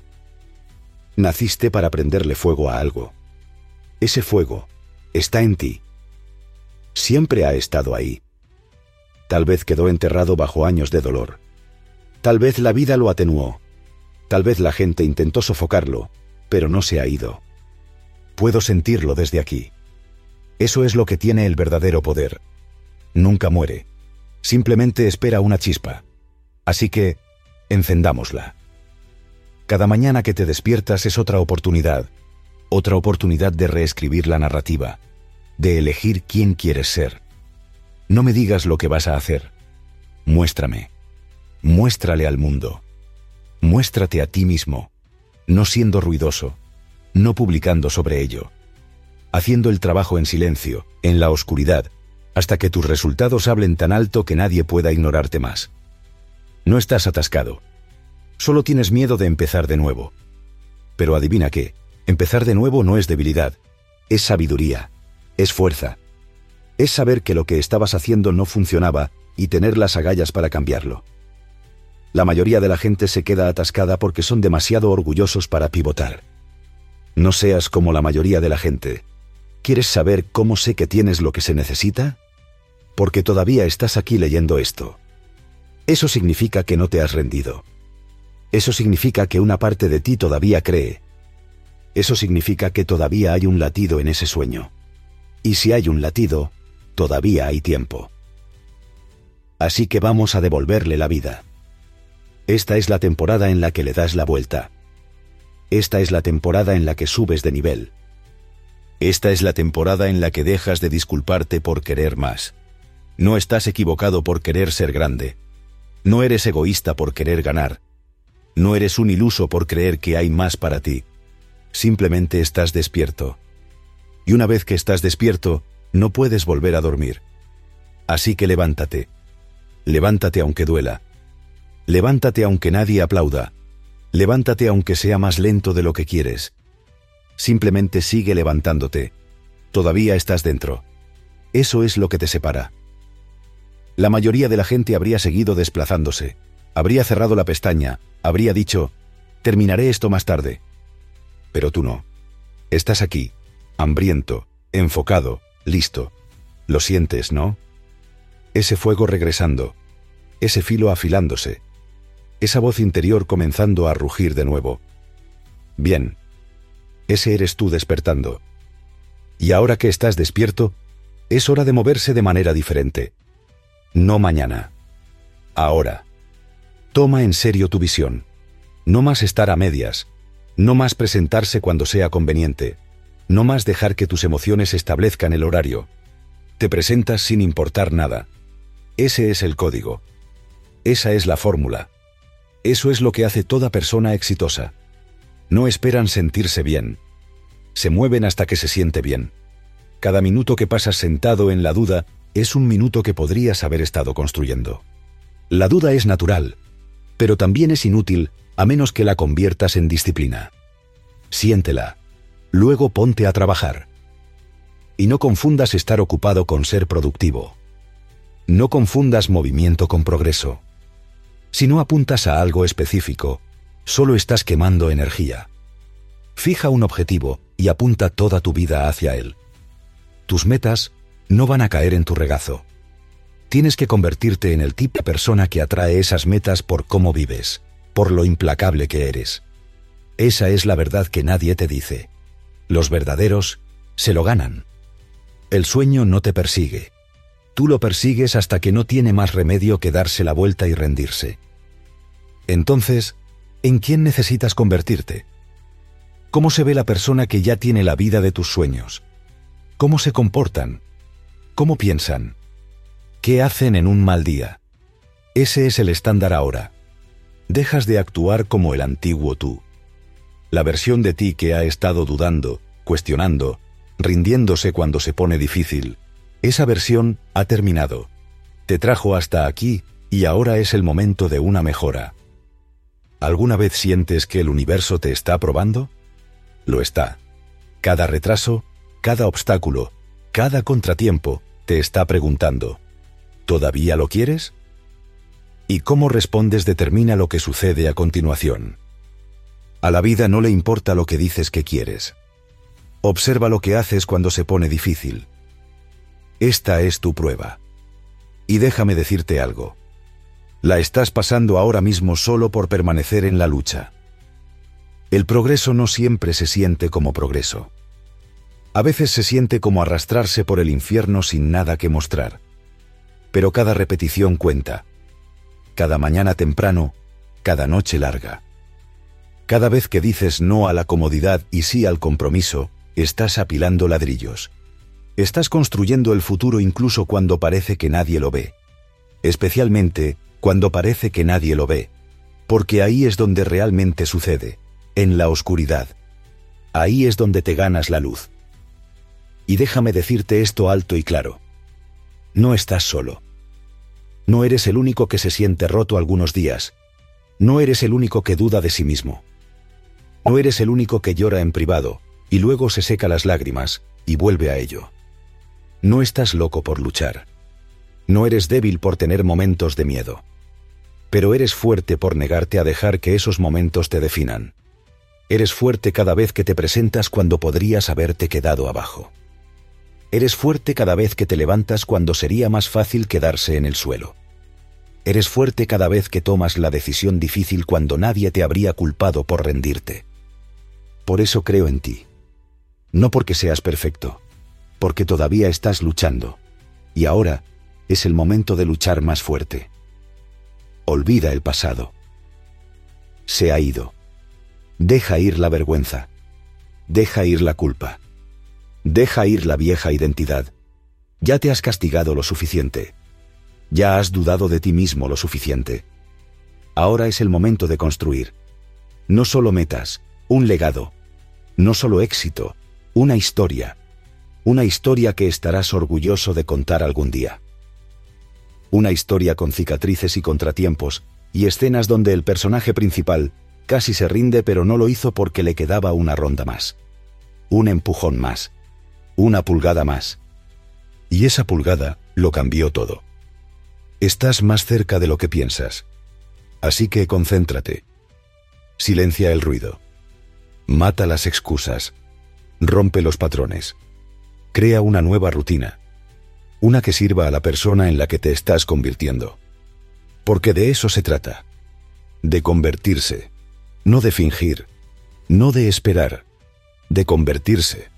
Naciste para prenderle fuego a algo. Ese fuego está en ti. Siempre ha estado ahí. Tal vez quedó enterrado bajo años de dolor. Tal vez la vida lo atenuó. Tal vez la gente intentó sofocarlo, pero no se ha ido. Puedo sentirlo desde aquí. Eso es lo que tiene el verdadero poder. Nunca muere. Simplemente espera una chispa. Así que, encendámosla. Cada mañana que te despiertas es otra oportunidad. Otra oportunidad de reescribir la narrativa. De elegir quién quieres ser. No me digas lo que vas a hacer. Muéstrame. Muéstrale al mundo. Muéstrate a ti mismo. No siendo ruidoso. No publicando sobre ello. Haciendo el trabajo en silencio, en la oscuridad, hasta que tus resultados hablen tan alto que nadie pueda ignorarte más. No estás atascado. Solo tienes miedo de empezar de nuevo. Pero adivina qué, empezar de nuevo no es debilidad, es sabiduría, es fuerza. Es saber que lo que estabas haciendo no funcionaba y tener las agallas para cambiarlo. La mayoría de la gente se queda atascada porque son demasiado orgullosos para pivotar. No seas como la mayoría de la gente. ¿Quieres saber cómo sé que tienes lo que se necesita? Porque todavía estás aquí leyendo esto. Eso significa que no te has rendido. Eso significa que una parte de ti todavía cree. Eso significa que todavía hay un latido en ese sueño. Y si hay un latido, todavía hay tiempo. Así que vamos a devolverle la vida. Esta es la temporada en la que le das la vuelta. Esta es la temporada en la que subes de nivel. Esta es la temporada en la que dejas de disculparte por querer más. No estás equivocado por querer ser grande. No eres egoísta por querer ganar. No eres un iluso por creer que hay más para ti. Simplemente estás despierto. Y una vez que estás despierto, no puedes volver a dormir. Así que levántate. Levántate aunque duela. Levántate aunque nadie aplauda. Levántate aunque sea más lento de lo que quieres. Simplemente sigue levantándote. Todavía estás dentro. Eso es lo que te separa. La mayoría de la gente habría seguido desplazándose. Habría cerrado la pestaña. Habría dicho, terminaré esto más tarde. Pero tú no. Estás aquí, hambriento, enfocado, listo. Lo sientes, ¿no? Ese fuego regresando. Ese filo afilándose. Esa voz interior comenzando a rugir de nuevo. Bien. Ese eres tú despertando. Y ahora que estás despierto, es hora de moverse de manera diferente. No mañana. Ahora. Toma en serio tu visión. No más estar a medias. No más presentarse cuando sea conveniente. No más dejar que tus emociones establezcan el horario. Te presentas sin importar nada. Ese es el código. Esa es la fórmula. Eso es lo que hace toda persona exitosa. No esperan sentirse bien. Se mueven hasta que se siente bien. Cada minuto que pasas sentado en la duda es un minuto que podrías haber estado construyendo. La duda es natural, pero también es inútil a menos que la conviertas en disciplina. Siéntela. Luego ponte a trabajar. Y no confundas estar ocupado con ser productivo. No confundas movimiento con progreso. Si no apuntas a algo específico, solo estás quemando energía. Fija un objetivo y apunta toda tu vida hacia él. Tus metas no van a caer en tu regazo. Tienes que convertirte en el tipo de persona que atrae esas metas por cómo vives, por lo implacable que eres. Esa es la verdad que nadie te dice. Los verdaderos se lo ganan. El sueño no te persigue. Tú lo persigues hasta que no tiene más remedio que darse la vuelta y rendirse. Entonces, ¿en quién necesitas convertirte? ¿Cómo se ve la persona que ya tiene la vida de tus sueños? ¿Cómo se comportan? ¿Cómo piensan? ¿Qué hacen en un mal día? Ese es el estándar ahora. Dejas de actuar como el antiguo tú. La versión de ti que ha estado dudando, cuestionando, rindiéndose cuando se pone difícil, esa versión ha terminado. Te trajo hasta aquí y ahora es el momento de una mejora. ¿Alguna vez sientes que el universo te está probando? Lo está. Cada retraso, cada obstáculo, cada contratiempo te está preguntando, ¿todavía lo quieres? Y cómo respondes determina lo que sucede a continuación. A la vida no le importa lo que dices que quieres. Observa lo que haces cuando se pone difícil. Esta es tu prueba. Y déjame decirte algo. La estás pasando ahora mismo solo por permanecer en la lucha. El progreso no siempre se siente como progreso. A veces se siente como arrastrarse por el infierno sin nada que mostrar. Pero cada repetición cuenta. Cada mañana temprano, cada noche larga. Cada vez que dices no a la comodidad y sí al compromiso, estás apilando ladrillos. Estás construyendo el futuro incluso cuando parece que nadie lo ve. Especialmente cuando parece que nadie lo ve. Porque ahí es donde realmente sucede, en la oscuridad. Ahí es donde te ganas la luz. Y déjame decirte esto alto y claro. No estás solo. No eres el único que se siente roto algunos días. No eres el único que duda de sí mismo. No eres el único que llora en privado, y luego se seca las lágrimas, y vuelve a ello. No estás loco por luchar. No eres débil por tener momentos de miedo. Pero eres fuerte por negarte a dejar que esos momentos te definan. Eres fuerte cada vez que te presentas cuando podrías haberte quedado abajo. Eres fuerte cada vez que te levantas cuando sería más fácil quedarse en el suelo. Eres fuerte cada vez que tomas la decisión difícil cuando nadie te habría culpado por rendirte. Por eso creo en ti. No porque seas perfecto, porque todavía estás luchando. Y ahora es el momento de luchar más fuerte. Olvida el pasado. Se ha ido. Deja ir la vergüenza. Deja ir la culpa. Deja ir la vieja identidad. Ya te has castigado lo suficiente. Ya has dudado de ti mismo lo suficiente. Ahora es el momento de construir. No solo metas, un legado. No solo éxito, una historia. Una historia que estarás orgulloso de contar algún día. Una historia con cicatrices y contratiempos, y escenas donde el personaje principal casi se rinde, pero no lo hizo porque le quedaba una ronda más. Un empujón más. Una pulgada más. Y esa pulgada lo cambió todo. Estás más cerca de lo que piensas. Así que concéntrate. Silencia el ruido. Mata las excusas. Rompe los patrones. Crea una nueva rutina. Una que sirva a la persona en la que te estás convirtiendo. Porque de eso se trata. De convertirse. No de fingir. No de esperar. De convertirse.